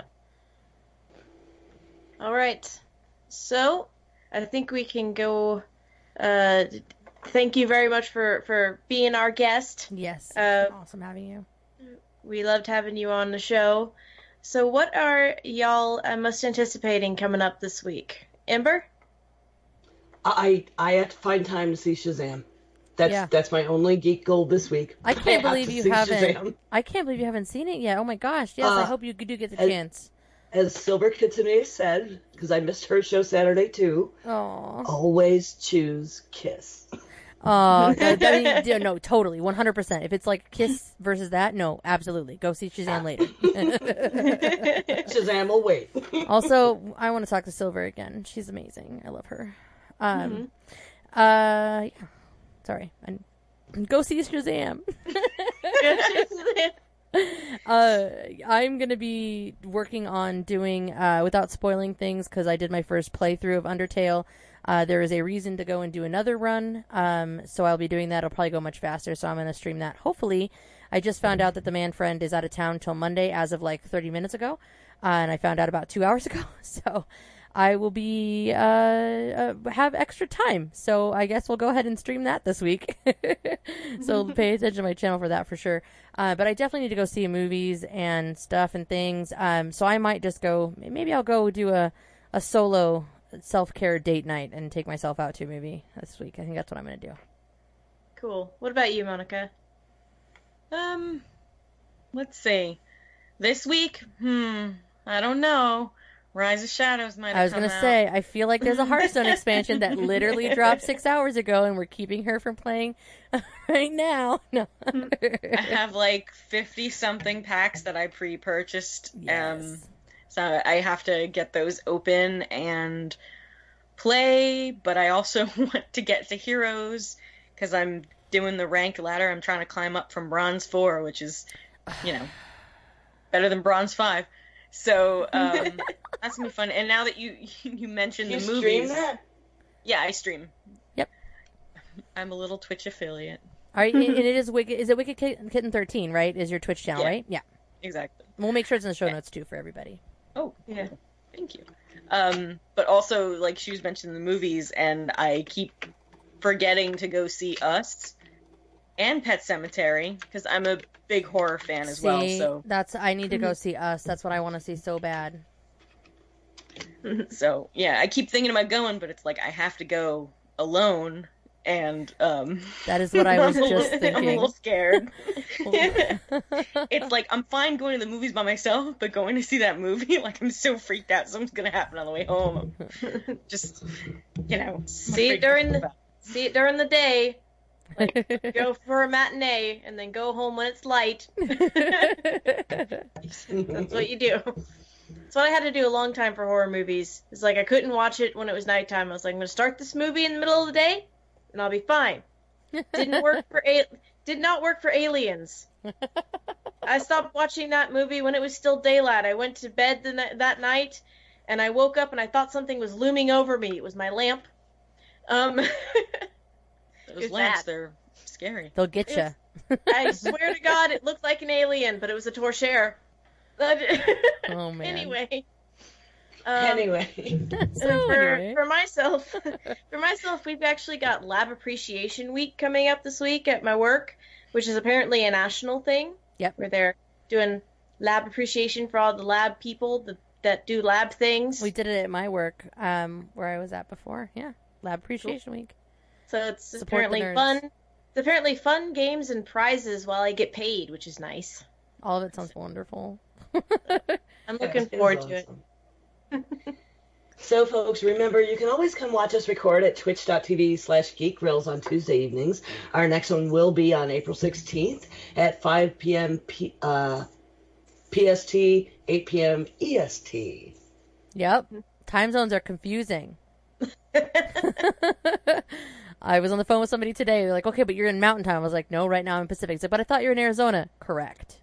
All right. So, I think we can go. Uh, thank you very much for, for being our guest. Yes. Uh, awesome having you. We loved having you on the show. So, what are y'all uh, most anticipating coming up this week? Amber? I I have to find time to see Shazam. That's Yeah. that's my only geek goal this week. I can't have believe to you see haven't. Shazam. I can't believe you haven't seen it yet. Oh my gosh! Yes, I Uh, hope you do get the as- chance. As Silver Kitsune said, because I missed her show Saturday too, Oh. always choose Kiss. Uh, that, that, mean- yeah, no, totally, one hundred percent. If it's like Kiss versus that, no, absolutely. Go see Shazam later. Shazam will wait. Also, I want to talk to Silver again. She's amazing. I love her. Um, Mm-hmm. uh, yeah. Sorry. And go see Shazam. Uh, I'm gonna be working on doing, uh, without spoiling things, because I did my first playthrough of Undertale. Uh, there is a reason to go and do another run, um, so I'll be doing that. I'll probably go much faster, so I'm gonna stream that hopefully I just found out that the man friend is out of town till Monday as of like thirty minutes ago. Uh, and I found out about two hours ago. So I will be, uh, uh, have extra time. So I guess we'll go ahead and stream that this week. So pay attention to my channel for that for sure. Uh, but I definitely need to go see movies and stuff and things. Um, so I might just go, maybe I'll go do a, a solo self-care date night and take myself out to a movie this week. I think that's what I'm going to do. Cool. What about you, Monica? Um, let's see. This week, hmm, I don't know. Rise of Shadows might have I was come going to out. say, I feel like there's a Hearthstone expansion that literally dropped six hours ago, and we're keeping her from playing right now. No. I have like fifty-something packs that I pre-purchased. Yes. Um, so I have to get those open and play, but I also want to get to Heroes, because I'm doing the ranked ladder. I'm trying to climb up from Bronze four, which is, you know, better than Bronze five. So um, that's gonna be fun. And now that you you mentioned You the stream movies, that? yeah, I stream. Yep. I'm a little Twitch affiliate. All right, and it is Wicked, is it Wicked Kitten thirteen, right? Is your Twitch channel, Yeah. right? Yeah. Exactly. We'll make sure it's in the show notes, too, for everybody. Oh, yeah. Thank you. Um, but also, like, she was mentioning the movies, and I keep forgetting to go see Us and Pet Sematary, because I'm a big horror fan as see, well, so... that's, I need to go see Us. That's what I want to see so bad. So, yeah, I keep thinking about going, but it's like, I have to go alone, and, um... That is what I was I'm a just little- I'm a thinking. little scared. It's like, I'm fine going to the movies by myself, but going to see that movie, like, I'm so freaked out something's gonna happen on the way home. Just, you know... See it during the see it during the day. Like, go for a matinee and then go home when it's light. That's what you do. That's what I had to do a long time for horror movies. It's like I couldn't watch it when it was nighttime. I was like, I'm going to start this movie in the middle of the day, and I'll be fine. Didn't work for a- did not work for Aliens. I stopped watching that movie when it was still daylight. I went to bed the ni- that night, and I woke up and I thought something was looming over me. It was my lamp. Um, Those It's lamps, bad. they're scary. They'll get you. I swear to God, it looked like an alien, but it was a torchère. Oh, man. Anyway. Um, Anyway. So, for, anyway. for myself, for myself, we've actually got Lab Appreciation Week coming up this week at my work, which is apparently a national thing. Yep. Where they're doing lab appreciation for all the lab people that, that do lab things. We did it at my work, um, where I was at before. Yeah. Lab Appreciation Week. So it's Support apparently the nerds. fun. It's apparently fun games and prizes while I get paid, which is nice. All of it sounds wonderful. I'm looking It is forward to it. awesome. So, folks, remember, you can always come watch us record at twitch.tv slash Geek Grills on Tuesday evenings. Our next one will be on April sixteenth at five p.m. P- uh, P S T, eight p.m. E S T. Yep. Time zones are confusing. I was on the phone with somebody today. They're like, okay, but you're in Mountain Time. I was like, no, right now I'm in Pacific. He's like, but I thought you were in Arizona. Correct.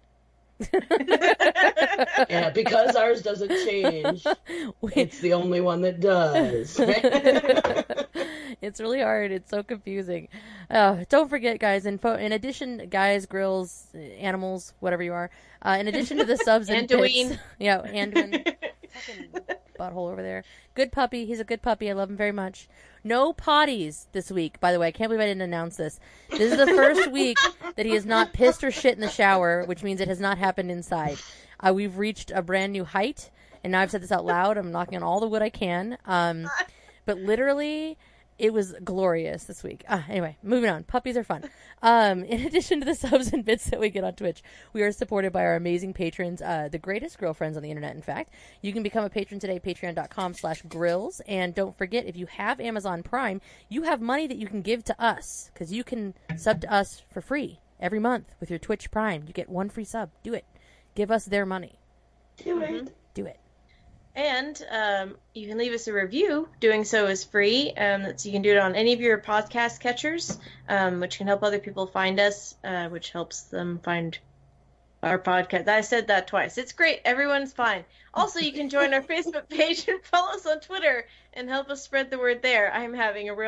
Yeah, because ours doesn't change, it's the only one that does. It's really hard. It's so confusing. Uh, don't forget, guys, in, fo- in addition, guys, grills, animals, whatever you are, uh, in addition to the subs and Anduin. bits. Yeah, Anduin. Fucking butthole over there. Good puppy. He's a good puppy. I love him very much. No potties this week, by the way. I can't believe I didn't announce this. This is the first week that he has not pissed or shit in the shower, which means it has not happened inside. Uh, we've reached a brand new height, and now I've said this out loud. I'm knocking on all the wood I can. Um, but literally, it was glorious this week. Uh, anyway, moving on. Puppies are fun. Um, in addition to the subs and bits that we get on Twitch, we are supported by our amazing patrons, uh, the greatest girlfriends on the internet, in fact. You can become a patron today, patreon.com slash grills. And don't forget, if you have Amazon Prime, you have money that you can give to us, because you can sub to us for free every month with your Twitch Prime. You get one free sub. Do it. Give us their money. Do it. Do it. And um, you can leave us a review. Doing so is free. Um, so you can do it on any of your podcast catchers, um, which can help other people find us, uh, which helps them find our podcast. I said that twice. It's great. Everyone's fine. Also, you can join our Facebook page and follow us on Twitter and help us spread the word there. I'm having a real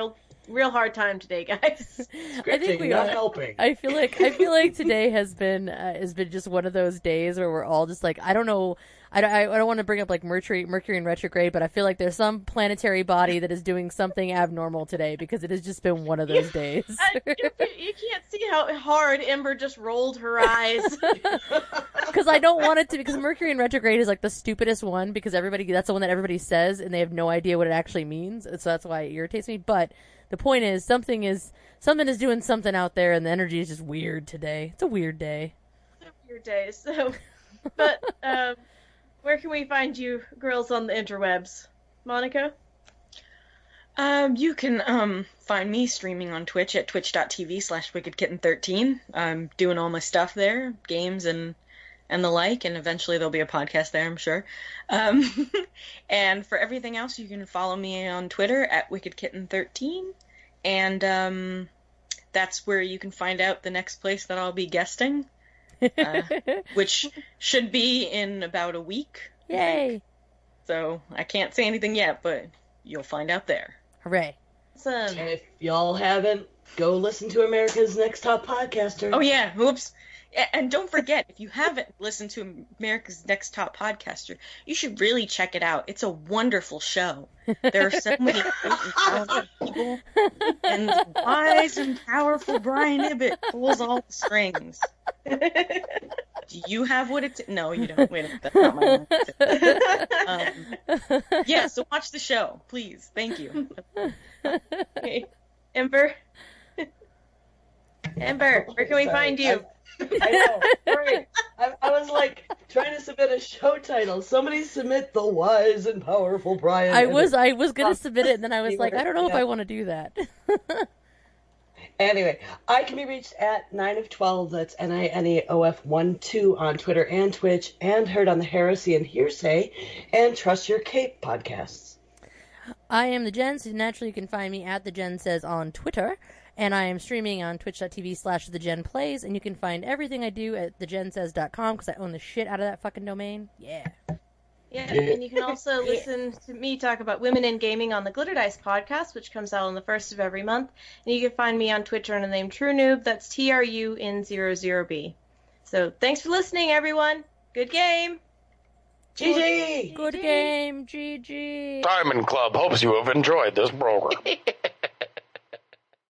real hard time today, guys. I think we not are. helping. I feel like I feel like today has been uh, has been just one of those days where we're all just like, I don't know. I don't, I don't want to bring up like Mercury, Mercury in retrograde, but I feel like there's some planetary body that is doing something abnormal today because it has just been one of those days. I, you, you can't see how hard Ember just rolled her eyes. Because I don't want it to, because Mercury in retrograde is like the stupidest one because everybody, that's the one that everybody says and they have no idea what it actually means. And so that's why it irritates me. But the point is, something is, something is doing something out there and the energy is just weird today. It's a weird day. It's a weird day. So, but, um, where can we find you girls on the interwebs? Monica? Um, you can um find me streaming on Twitch at twitch.tv slash wickedkitten13. I'm doing all my stuff there, games and and the like, and eventually there'll be a podcast there, I'm sure. Um, and for everything else, you can follow me on Twitter at wickedkitten thirteen, and um, that's where you can find out the next place that I'll be guesting. Uh, which should be in about a week. Yay! So I can't say anything yet, but you'll find out there. Hooray! Awesome. And if y'all haven't, go listen to America's Next Top Podcaster. Oh yeah, oops. And don't forget, if you haven't listened to America's Next Top Podcaster, you should really check it out. It's a wonderful show. There are so many great and talented people, and the wise and powerful Brian Ibbett pulls all the strings. Do you have what it? T- no, you don't. Wait a minute, that's not my one. Um, yeah, so watch the show, please. Thank you. Okay. Ember? Ember, where can we Sorry. find you? I, I know. Sorry. I, I was like trying to submit a show title. Somebody submit the wise and powerful Brian. I was Ibbett. I was gonna submit it, and then I was You like, were- I don't know if yeah. I want to do that. Anyway, I can be reached at nine of twelve, that's N I N E O F one two on Twitter and Twitch, and heard on the Heresy and Hearsay and Trust Your Cape podcasts. I am the Jen, so naturally you can find me at the Jen Says on Twitter, and I am streaming on twitch.tv slash the Jen Plays, and you can find everything I do at the jen says dot com because I own the shit out of that fucking domain. Yeah. Yeah, and you can also listen to me talk about women in gaming on the Glitter Dice podcast, which comes out on the first of every month. And you can find me on Twitter under the name True Noob. That's T R U N zero zero B. So thanks for listening, everyone. Good game. G G! Good game, G G. Diamond Club hopes you have enjoyed this program.